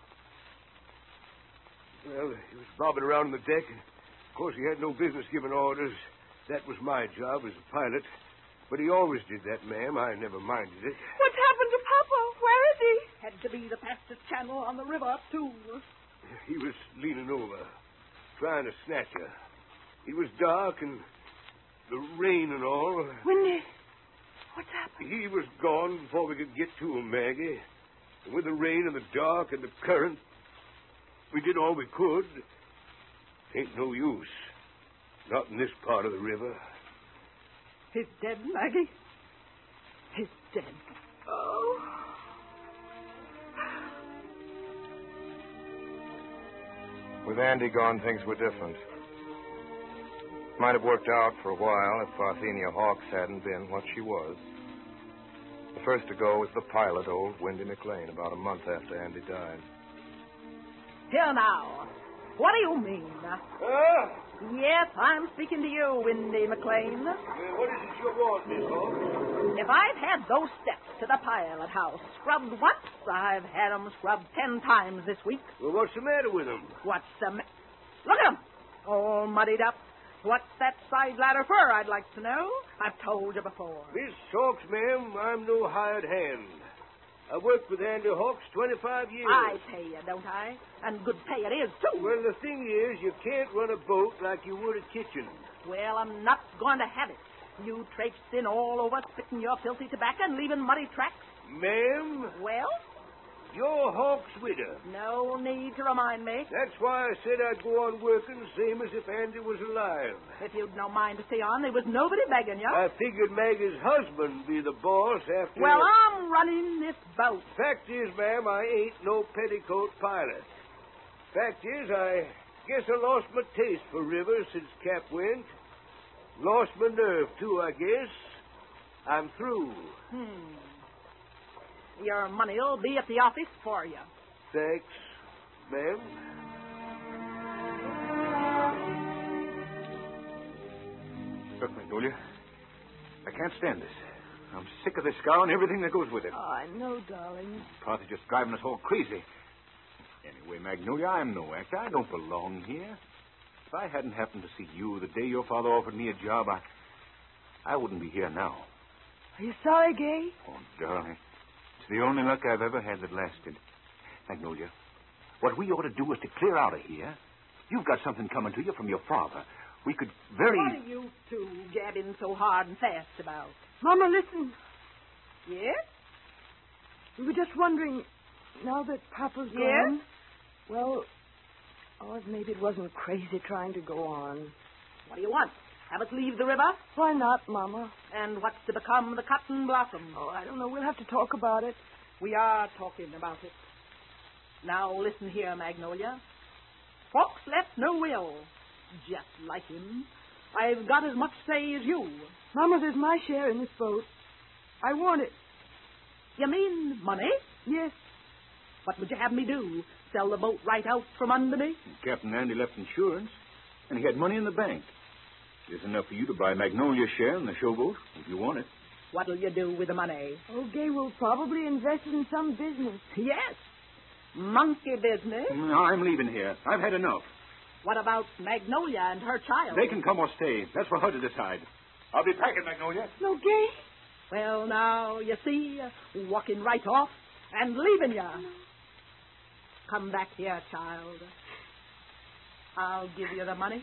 G: Well, he was bobbing around on the deck. Of course, he had no business giving orders. That was my job as a pilot. But he always did that, ma'am. I never minded it.
D: What's happened to Papa? Where is he?
E: Had to be the fastest channel on the river, too.
G: He was leaning over, trying to snatch her. It was dark and the rain and all.
D: Windy, what's happened?
G: He was gone before we could get to him, Maggie. And with the rain and the dark and the current, we did all we could. Ain't no use. Not in this part of the river.
E: He's dead, Maggie. He's dead.
D: Oh.
B: With Andy gone, things were different. Might have worked out for a while if Parthenia Hawks hadn't been what she was. The first to go was the pilot, old Windy McLean, about a month after Andy died.
E: Here now. What do you mean? Yes, I'm speaking to you, Windy McLean.
G: What is it you want, Miss Hawks?
E: If I've had those steps to the pilot house scrubbed once, I've had 'em scrubbed 10 times this week.
G: Well, what's the matter with them?
E: What's the Look at 'em. All muddied up. What's that side ladder for, I'd like to know? I've told you before.
G: Miss Hawks, ma'am, I'm no hired hand. I worked with Andy Hawks 25 years.
E: I pay you, don't I? And good pay it is, too.
G: Well, the thing is, you can't run a boat like you would a kitchen.
E: Well, I'm not going to have it. You traipsed in all over, spitting your filthy tobacco and leaving muddy tracks.
G: Ma'am,
E: Well,
G: you're Hawks' widow.
E: no need to remind me.
G: That's why I said I'd go on working same as if Andy was alive.
E: If you'd no mind to stay on, there was nobody begging you.
G: I figured Maggie's husband be the boss after...
E: Well, I'm running this boat.
G: Fact is, ma'am, I ain't no petticoat pilot. Fact is, I guess I lost my taste for rivers since Cap went. Lost my nerve, too, I guess. I'm through.
E: Your money'll be at the office for you.
G: Thanks, ma'am.
J: Look, Magnolia, I can't stand this. I'm sick of this scow and everything that goes with it.
D: Oh, I know, darling.
J: Part's just driving us all crazy. Anyway, Magnolia, I'm no actor. I don't belong here. If I hadn't happened to see you the day your father offered me a job, I wouldn't be here now.
D: Are you sorry, Gay?
J: Oh, darling. It's the only luck I've ever had that lasted. Magnolia, what we ought to do is to clear out of here. You've got something coming to you from your father. We could very...
E: What are you two gabbing so hard and fast about?
D: Mama, listen.
E: Yes?
D: We were just wondering, now that Papa's
E: Yes?
D: gone... Well, maybe it wasn't crazy trying to go on.
E: What do you want? Have us leave the river?
D: Why not, Mama?
E: And what's to become of the cotton blossom?
D: Oh, I don't know. We'll have to talk about it.
E: We are talking about it. Now listen here, Magnolia. Hawks left no will. Just like him. I've got as much say as you.
D: Mama, there's my share in this boat. I want it.
E: You mean money?
D: Yes.
E: What would you have me do? Sell the boat right out from under me?
J: Captain Andy left insurance, and he had money in the bank. There's enough for you to buy Magnolia's share in the showboat, if you want it.
E: What'll you do with the money?
D: Oh, Gay will probably invest it in some business.
E: Yes. Monkey business.
J: I'm leaving here. I've had enough.
E: What about Magnolia and her child?
J: They can come or stay. That's for her to decide. I'll be packing, Magnolia.
D: No, Gay.
E: Well, now, you see, walking right off and leaving you. Come back here, child. I'll give you the money.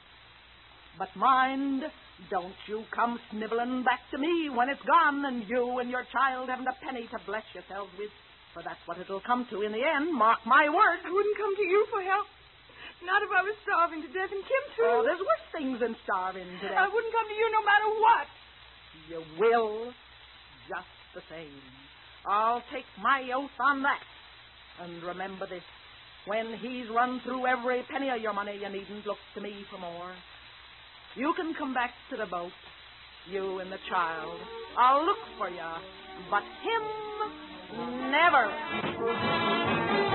E: But mind, don't you come sniveling back to me when it's gone and you and your child haven't a penny to bless yourselves with. For that's what it'll come to in the end, mark my words.
D: I wouldn't come to you for help. Not if I was starving to death, and Kim, too.
E: Oh, there's worse things than starving to death.
D: I wouldn't come to you no matter what.
E: You will, just the same. I'll take my oath on that. And remember this. When he's run through every penny of your money, you needn't look to me for more. You can come back to the boat, you and the child. I'll look for you, but him, never.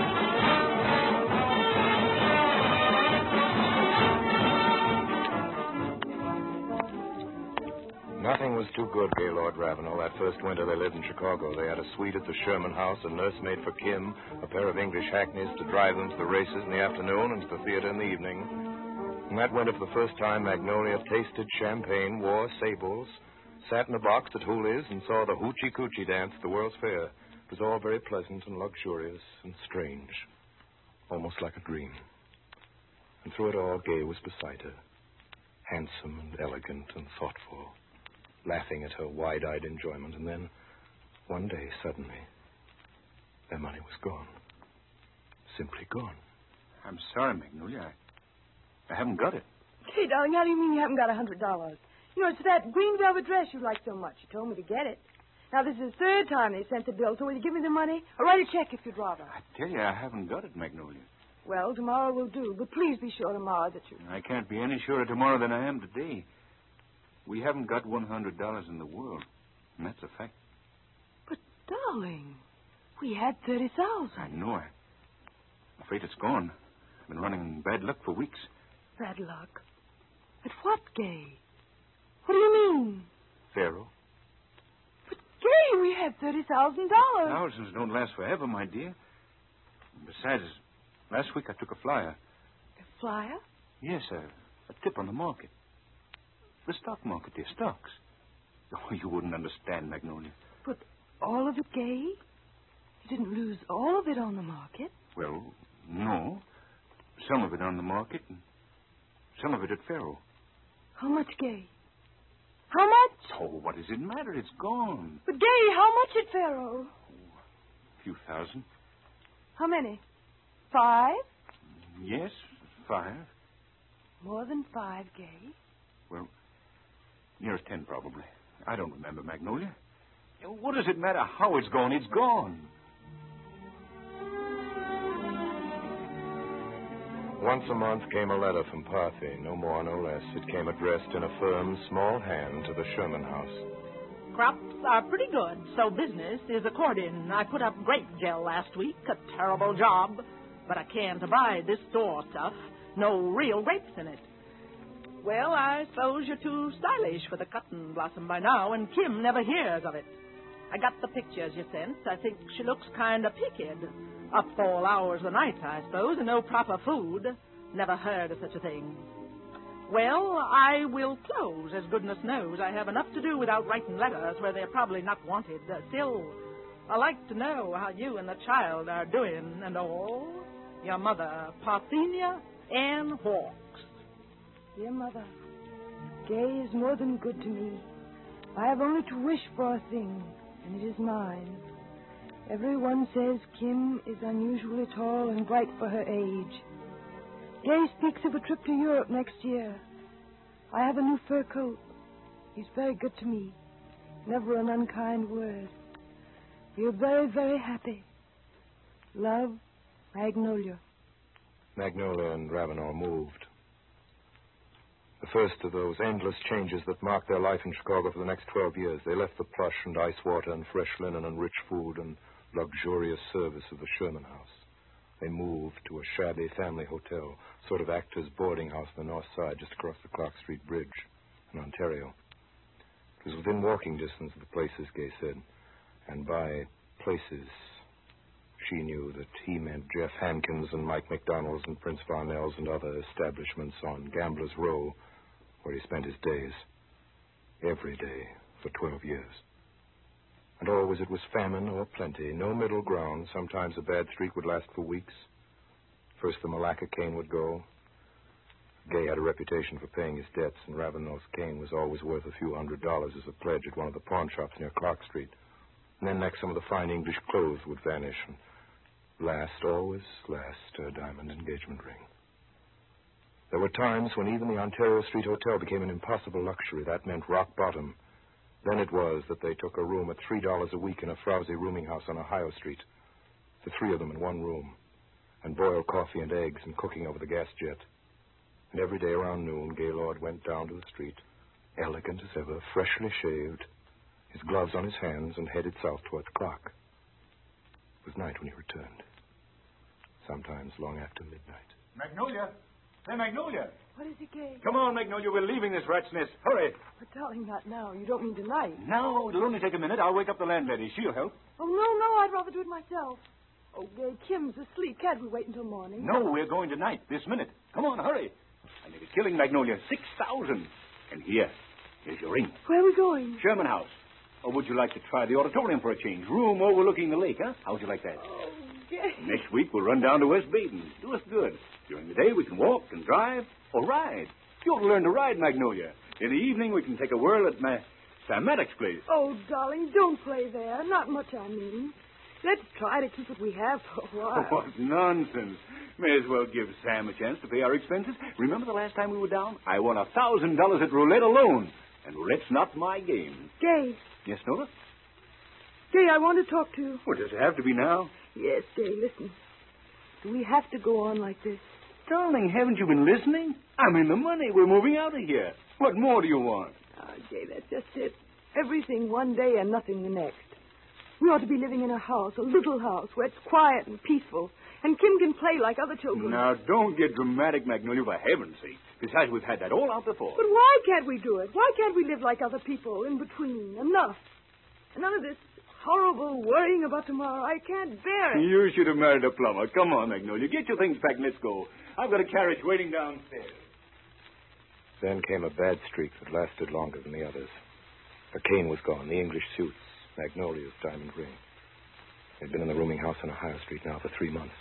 B: Nothing was too good, Gaylord Ravenel. That first winter they lived in Chicago. They had a suite at the Sherman House, a nursemaid for Kim, a pair of English hackneys to drive them to the races in the afternoon and to the theater in the evening. And that winter, for the first time, Magnolia tasted champagne, wore sables, sat in a box at Hooley's, and saw the Hoochie Coochie dance at the World's Fair. It was all very pleasant and luxurious and strange, almost like a dream. And through it all, Gay was beside her, handsome and elegant and thoughtful, laughing at her wide-eyed enjoyment. And then, one day, suddenly, their money was gone. Simply gone.
J: I'm sorry, Magnolia. I haven't got it.
D: Hey, darling, how do you mean you haven't got $100? You know, it's that green velvet dress you like so much. You told me to get it. Now, this is the third time they sent the bill, so will you give me the money? Or write a check if you'd rather.
J: I tell you, I haven't got it, Magnolia.
D: Well, tomorrow will do. But please be sure tomorrow that you...
J: I can't be any surer tomorrow than I am today. We haven't got $100 in the world, and that's a fact.
D: But, darling, we had 30,000.
J: I know. I'm afraid it's gone. I've been running in bad luck for weeks.
D: Bad luck? At what, Gay? What do you mean?
J: Pharaoh.
D: But, Gay, we had $30,000.
J: Thousands don't last forever, my dear. Besides, last week I took a flyer.
D: A flyer?
J: Yes, a tip on the market. The stock market, dear, stocks. Oh, you wouldn't understand, Magnolia.
D: But all of it, Gay? You didn't lose all of it on the market.
J: Well, no. Some of it on the market and some of it at Faro.
D: How much, Gay? How much?
J: Oh, what does it matter? It's gone.
D: But, Gay, how much at Faro?
J: A few thousand.
D: How many? 5?
J: Yes, 5.
D: More than 5, Gay.
J: Well, near 10 probably. I don't remember, Magnolia. What does it matter how it's gone? It's gone.
B: Once a month came a letter from Parthy, no more, no less. It came addressed in a firm, small hand to the Sherman house.
E: Crops are pretty good, so business is according. I put up grape gel last week, a terrible job, but I can't abide this store stuff. No real grapes in it. Well, I suppose you're too stylish for the cotton blossom by now, and Kim never hears of it. I got the pictures you sent. I think she looks kind of peaked. Up all hours of the night, I suppose, and no proper food. Never heard of such a thing. Well, I will close, as goodness knows. I have enough to do without writing letters where they're probably not wanted. Still, I like to know how you and the child are doing and all. Your mother, Parthenia Ann Hawks.
D: Dear Mother, Gay is more than good to me. I have only to wish for a thing, and it is mine. Everyone says Kim is unusually tall and bright for her age. Gay speaks of a trip to Europe next year. I have a new fur coat. He's very good to me. Never an unkind word. We are very, very happy. Love, Magnolia.
B: Magnolia and Ravenel moved. The first of those endless changes that marked their life in Chicago for the next 12 years. They left the plush and ice water and fresh linen and rich food and luxurious service of the Sherman house. They moved to a shabby family hotel, sort of actor's boarding house on the north side, just across the Clark Street Bridge in Ontario. It was within walking distance of the places, Gay said. And by places, she knew that he meant Jeff Hankins and Mike McDonald's and Prince Varnell's and other establishments on Gambler's Row, where he spent his days. Every day for 12 years. And always it was famine or plenty, no middle ground. Sometimes a bad streak would last for weeks. First the Malacca cane would go. Gay had a reputation for paying his debts, and Ravenel's cane was always worth a few $100s as a pledge at one of the pawn shops near Clark Street. And then next some of the fine English clothes would vanish, and always last, her diamond engagement ring. There were times when even the Ontario Street Hotel became an impossible luxury. That meant rock bottom. Then it was that they took a room at $3 a week in a frowsy rooming house on Ohio Street. The 3 of them in one room. And boiled coffee and eggs and cooking over the gas jet. And every day around noon, Gaylord went down to the street, elegant as ever, freshly shaved, his gloves on his hands, and headed south toward the clock. It was night when he returned. Sometimes long after midnight.
J: Magnolia! Hey, Magnolia!
D: What is it, Gay?
J: Come on, Magnolia. We're leaving this rat's nest. Hurry.
D: But, darling, not now. You don't mean tonight.
J: No, it'll only take a minute. I'll wake up the landlady. She'll help.
D: Oh, no, I'd rather do it myself. Oh, Gay, Kim's asleep. Can't we wait until morning?
J: No, we're going tonight, this minute. Come on, hurry. I made a killing, Magnolia. 6,000. And here's your ring.
D: Where are we going?
J: Sherman House. Or would you like to try the auditorium for a change? Room overlooking the lake, huh? How would you like that?
D: Oh, Gay.
J: Next week, we'll run down to West Baden. Do us good. During the day, we can walk and drive or ride. You ought to learn to ride, Magnolia. In the evening, we can take a whirl at Sam Maddox's place.
D: Oh, darling, don't play there. Not much, I mean. Let's try to keep what we have for a while.
J: What nonsense. May as well give Sam a chance to pay our expenses. Remember the last time we were down? I won $1,000 at roulette alone. And roulette's not my game.
D: Gay.
J: Yes, Nora?
D: Gay, I want to talk to you.
J: Well, does it have to be now?
D: Yes, Gay, listen. Do we have to go on like this?
J: Darling, haven't you been listening? I'm in the money. We're moving out of here. What more do you want?
D: Oh, Gay, that's just it. Everything one day and nothing the next. We ought to be living in a house, a little house, where it's quiet and peaceful, and Kim can play like other children.
J: Now, don't get dramatic, Magnolia, for heaven's sake. Besides, we've had that all out before.
D: But why can't we do it? Why can't we live like other people, in between, enough? And none of this horrible worrying about tomorrow. I can't bear it.
J: You should have married a plumber. Come on, Magnolia. Get your things packed and let's go. I've got a carriage waiting downstairs.
B: Then came a bad streak that lasted longer than the others. The cane was gone, the English suits, Magnolia's diamond ring. They'd been in the rooming house on Ohio Street now for 3 months.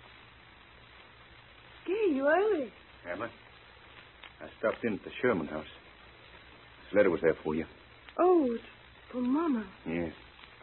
D: Gay, you early.
J: Am I? I stopped in at the Sherman house. This letter was there for you.
D: Oh, it's for Mama.
J: Yes.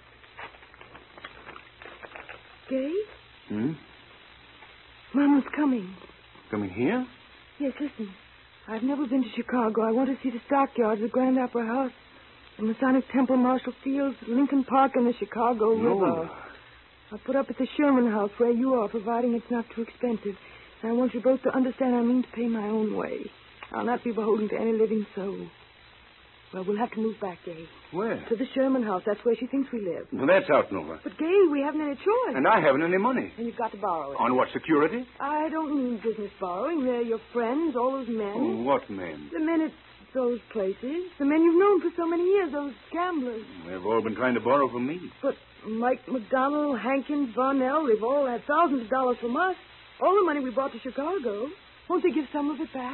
D: Gay?
J: Hmm?
D: Mama's coming.
J: Coming here?
D: Yes, listen. I've never been to Chicago. I want to see the stockyards, the Grand Opera House, the Masonic Temple, Marshall Fields, Lincoln Park, and the Chicago River. I'll put up at the Sherman house where you are, providing it's not too expensive. And I want you both to understand I mean to pay my own way. I'll not be beholden to any living soul. Well, we'll have to move back, Gay.
J: Where?
D: To the Sherman house. That's where she thinks we live.
J: Well, that's out, Nova.
D: But, Gay, we haven't any choice.
J: And I haven't any money.
D: And you've got to borrow it.
J: On what, security?
D: I don't mean business borrowing. They're your friends, all those men.
J: Oh, what men?
D: The men at those places. The men you've known for so many years, those gamblers.
J: They've all been trying to borrow from me.
D: But Mike McDonald, Hankins, Varnell, they've all had thousands of dollars from us. All the money we brought to Chicago. Won't they give some of it back?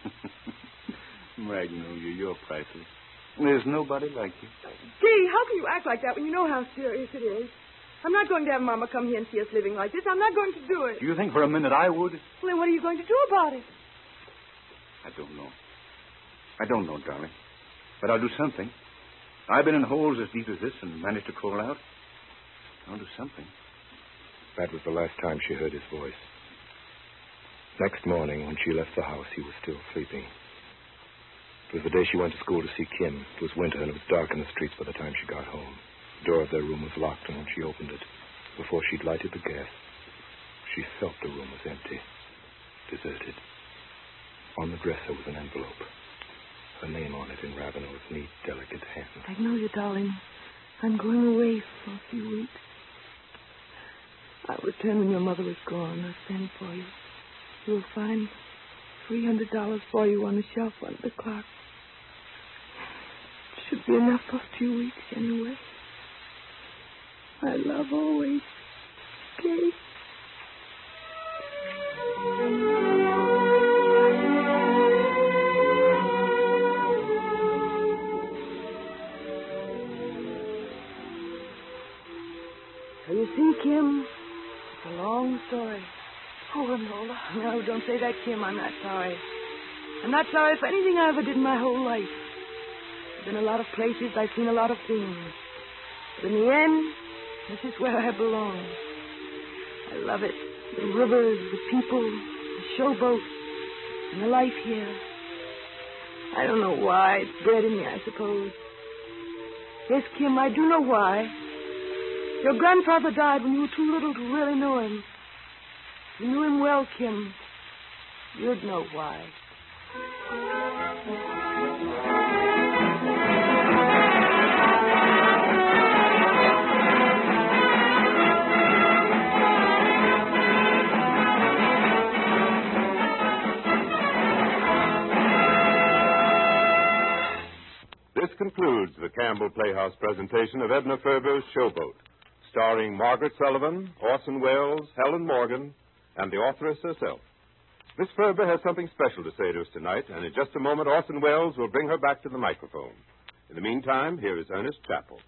J: Magnolia, you're priceless. There's nobody like you.
D: Gee, how can you act like that when you know how serious it is? I'm not going to have Mama come here and see us living like this. I'm not going to do it.
J: Do you think for a minute I would?
D: Well, then what are you going to do about it?
J: I don't know. I don't know, darling. But I'll do something. I've been in holes as deep as this and managed to crawl out. I'll do something.
B: That was the last time she heard his voice. Next morning, when she left the house, he was still sleeping. It was the day she went to school to see Kim. It was winter, and it was dark in the streets by the time she got home. The door of their room was locked, and when she opened it, before she'd lighted the gas, she felt the room was empty, deserted. On the dresser was an envelope, her name on it in Ravenel's neat, delicate hand.
D: Magnolia, darling, I'm going away for a few weeks. I'll return when your mother is gone. I'll send for you. You'll find $300 for you on the shelf under the clock. Should be enough for a few weeks anyway. I love always, Gay. So you see, Kim, it's a long story. Oh, Enola. No, don't say that, Kim. I'm not sorry. I'm not sorry for anything I ever did in my whole life. I've been a lot of places. I've seen a lot of things. But in the end, this is where I belong. I love it. The rivers, the people, the showboat, and the life here. I don't know why. It's bred in me, I suppose. Yes, Kim, I do know why. Your grandfather died when you were too little to really know him. You knew him well, Kim. You'd know why.
A: This concludes the Campbell Playhouse presentation of Edna Ferber's Showboat, starring Margaret Sullivan, Orson Welles, Helen Morgan, and the authoress herself. Miss Ferber has something special to say to us tonight, and in just a moment, Orson Welles will bring her back to the microphone. In the meantime, here is Ernest Chappell.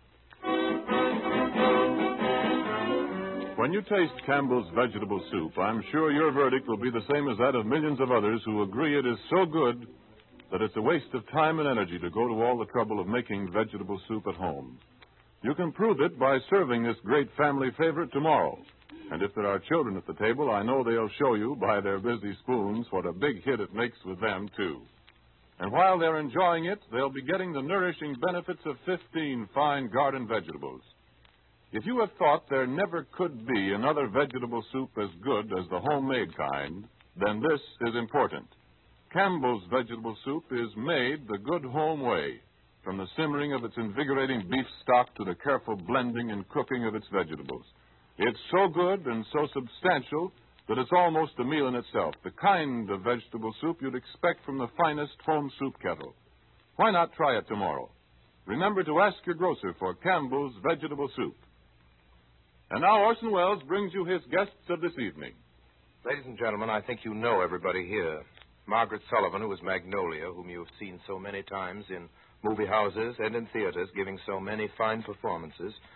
A: When you taste Campbell's vegetable soup, I'm sure your verdict will be the same as that of millions of others who agree it is so good that it's a waste of time and energy to go to all the trouble of making vegetable soup at home. You can prove it by serving this great family favorite tomorrow. And if there are children at the table, I know they'll show you by their busy spoons what a big hit it makes with them, too. And while they're enjoying it, they'll be getting the nourishing benefits of 15 fine garden vegetables. If you have thought there never could be another vegetable soup as good as the homemade kind, then this is important. Campbell's vegetable soup is made the good home way, from the simmering of its invigorating beef stock to the careful blending and cooking of its vegetables. It's so good and so substantial that it's almost a meal in itself, the kind of vegetable soup you'd expect from the finest home soup kettle. Why not try it tomorrow? Remember to ask your grocer for Campbell's vegetable soup. And now Orson Welles brings you his guests of this evening.
B: Ladies and gentlemen, I think you know everybody here. Margaret Sullivan, who is Magnolia, whom you have seen so many times in movie houses and in theaters, giving so many fine performances.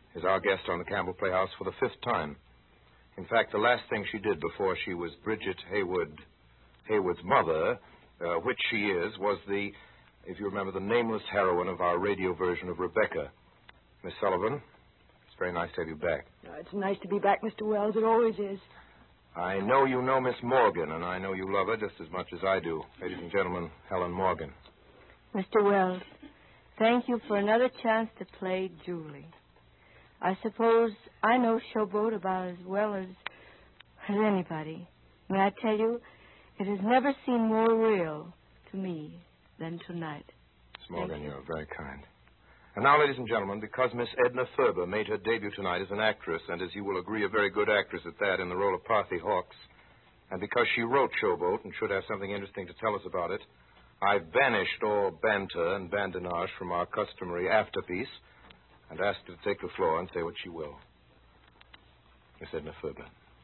B: is our guest on the Campbell Playhouse for the 5th time. In fact, the last thing she did before she was Bridget Haywood's mother, which she is, was if you remember, the nameless heroine of our radio version of Rebecca. Miss Sullivan, it's very nice to have you back.
D: It's nice to be back, Mr. Wells. It always is.
B: I know you know Miss Morgan, and I know you love her just as much as I do. Ladies and gentlemen, Helen Morgan.
H: Mr. Wells, thank you for another chance to play Julie. I suppose I know Showboat about as well as anybody. May I tell you, it has never seemed more real to me than tonight.
B: Miss Morgan, you're very kind. And now, ladies and gentlemen, because Miss Edna Ferber made her debut tonight as an actress, and as you will agree, a very good actress at that, in the role of Parthy Hawks, and because she wrote Showboat and should have something interesting to tell us about it, I've banished all banter and badinage from our customary afterpiece and asked her to take the floor and say what she will. Miss Edna Ferber.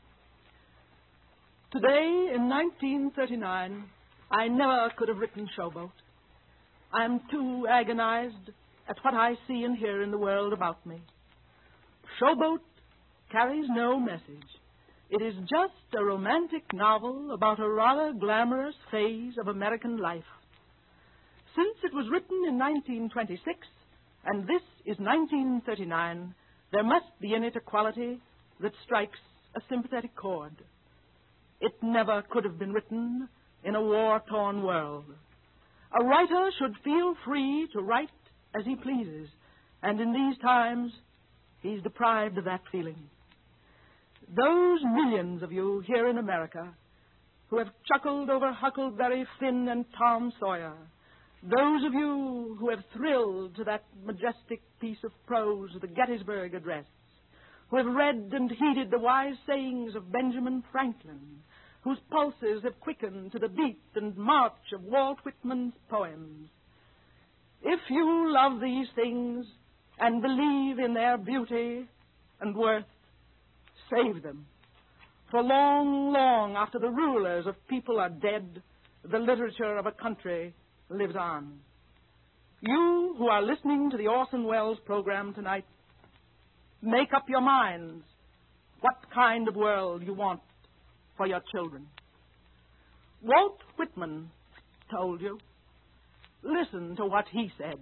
E: Today, in 1939, I never could have written Showboat. I'm too agonized at what I see and hear in the world about me. Showboat carries no message. It is just a romantic novel about a rather glamorous phase of American life. Since it was written in 1926, and this is 1939, there must be in it a quality that strikes a sympathetic chord. It never could have been written in a war-torn world. A writer should feel free to write as he pleases, and in these times, he's deprived of that feeling. Those millions of you here in America who have chuckled over Huckleberry Finn and Tom Sawyer, those of you who have thrilled to that majestic piece of prose, the Gettysburg Address, who have read and heeded the wise sayings of Benjamin Franklin, whose pulses have quickened to the beat and march of Walt Whitman's poems. If you love these things and believe in their beauty and worth, save them. For long, long after the rulers of people are dead, the literature of a country lives on. You who are listening to the Orson Welles program tonight, make up your minds what kind of world you want for your children. Walt Whitman told you. Listen to what he said.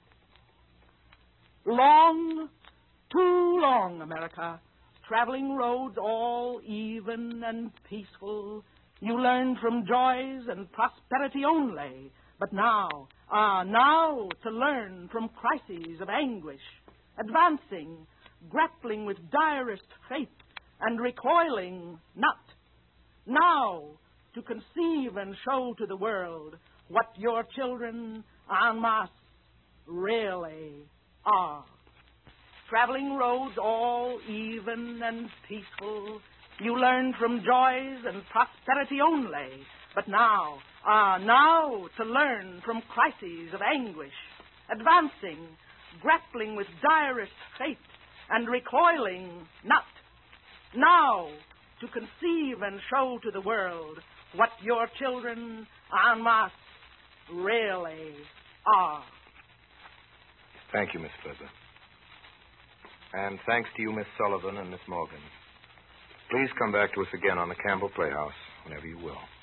E: Long, too long, America, traveling roads all even and peaceful. You learned from joys and prosperity only. But now to learn from crises of anguish, advancing, grappling with direst fate, and recoiling not. Now to conceive and show to the world what your children en masse really are. Traveling roads all even and peaceful, you learn from joys and prosperity only. But now to learn from crises of anguish, advancing, grappling with direst fate, and recoiling not. Now to conceive and show to the world what your children en masse really are.
B: Thank you, Miss Ferber. And thanks to you, Miss Sullivan and Miss Morgan. Please come back to us again on the Campbell Playhouse whenever you will.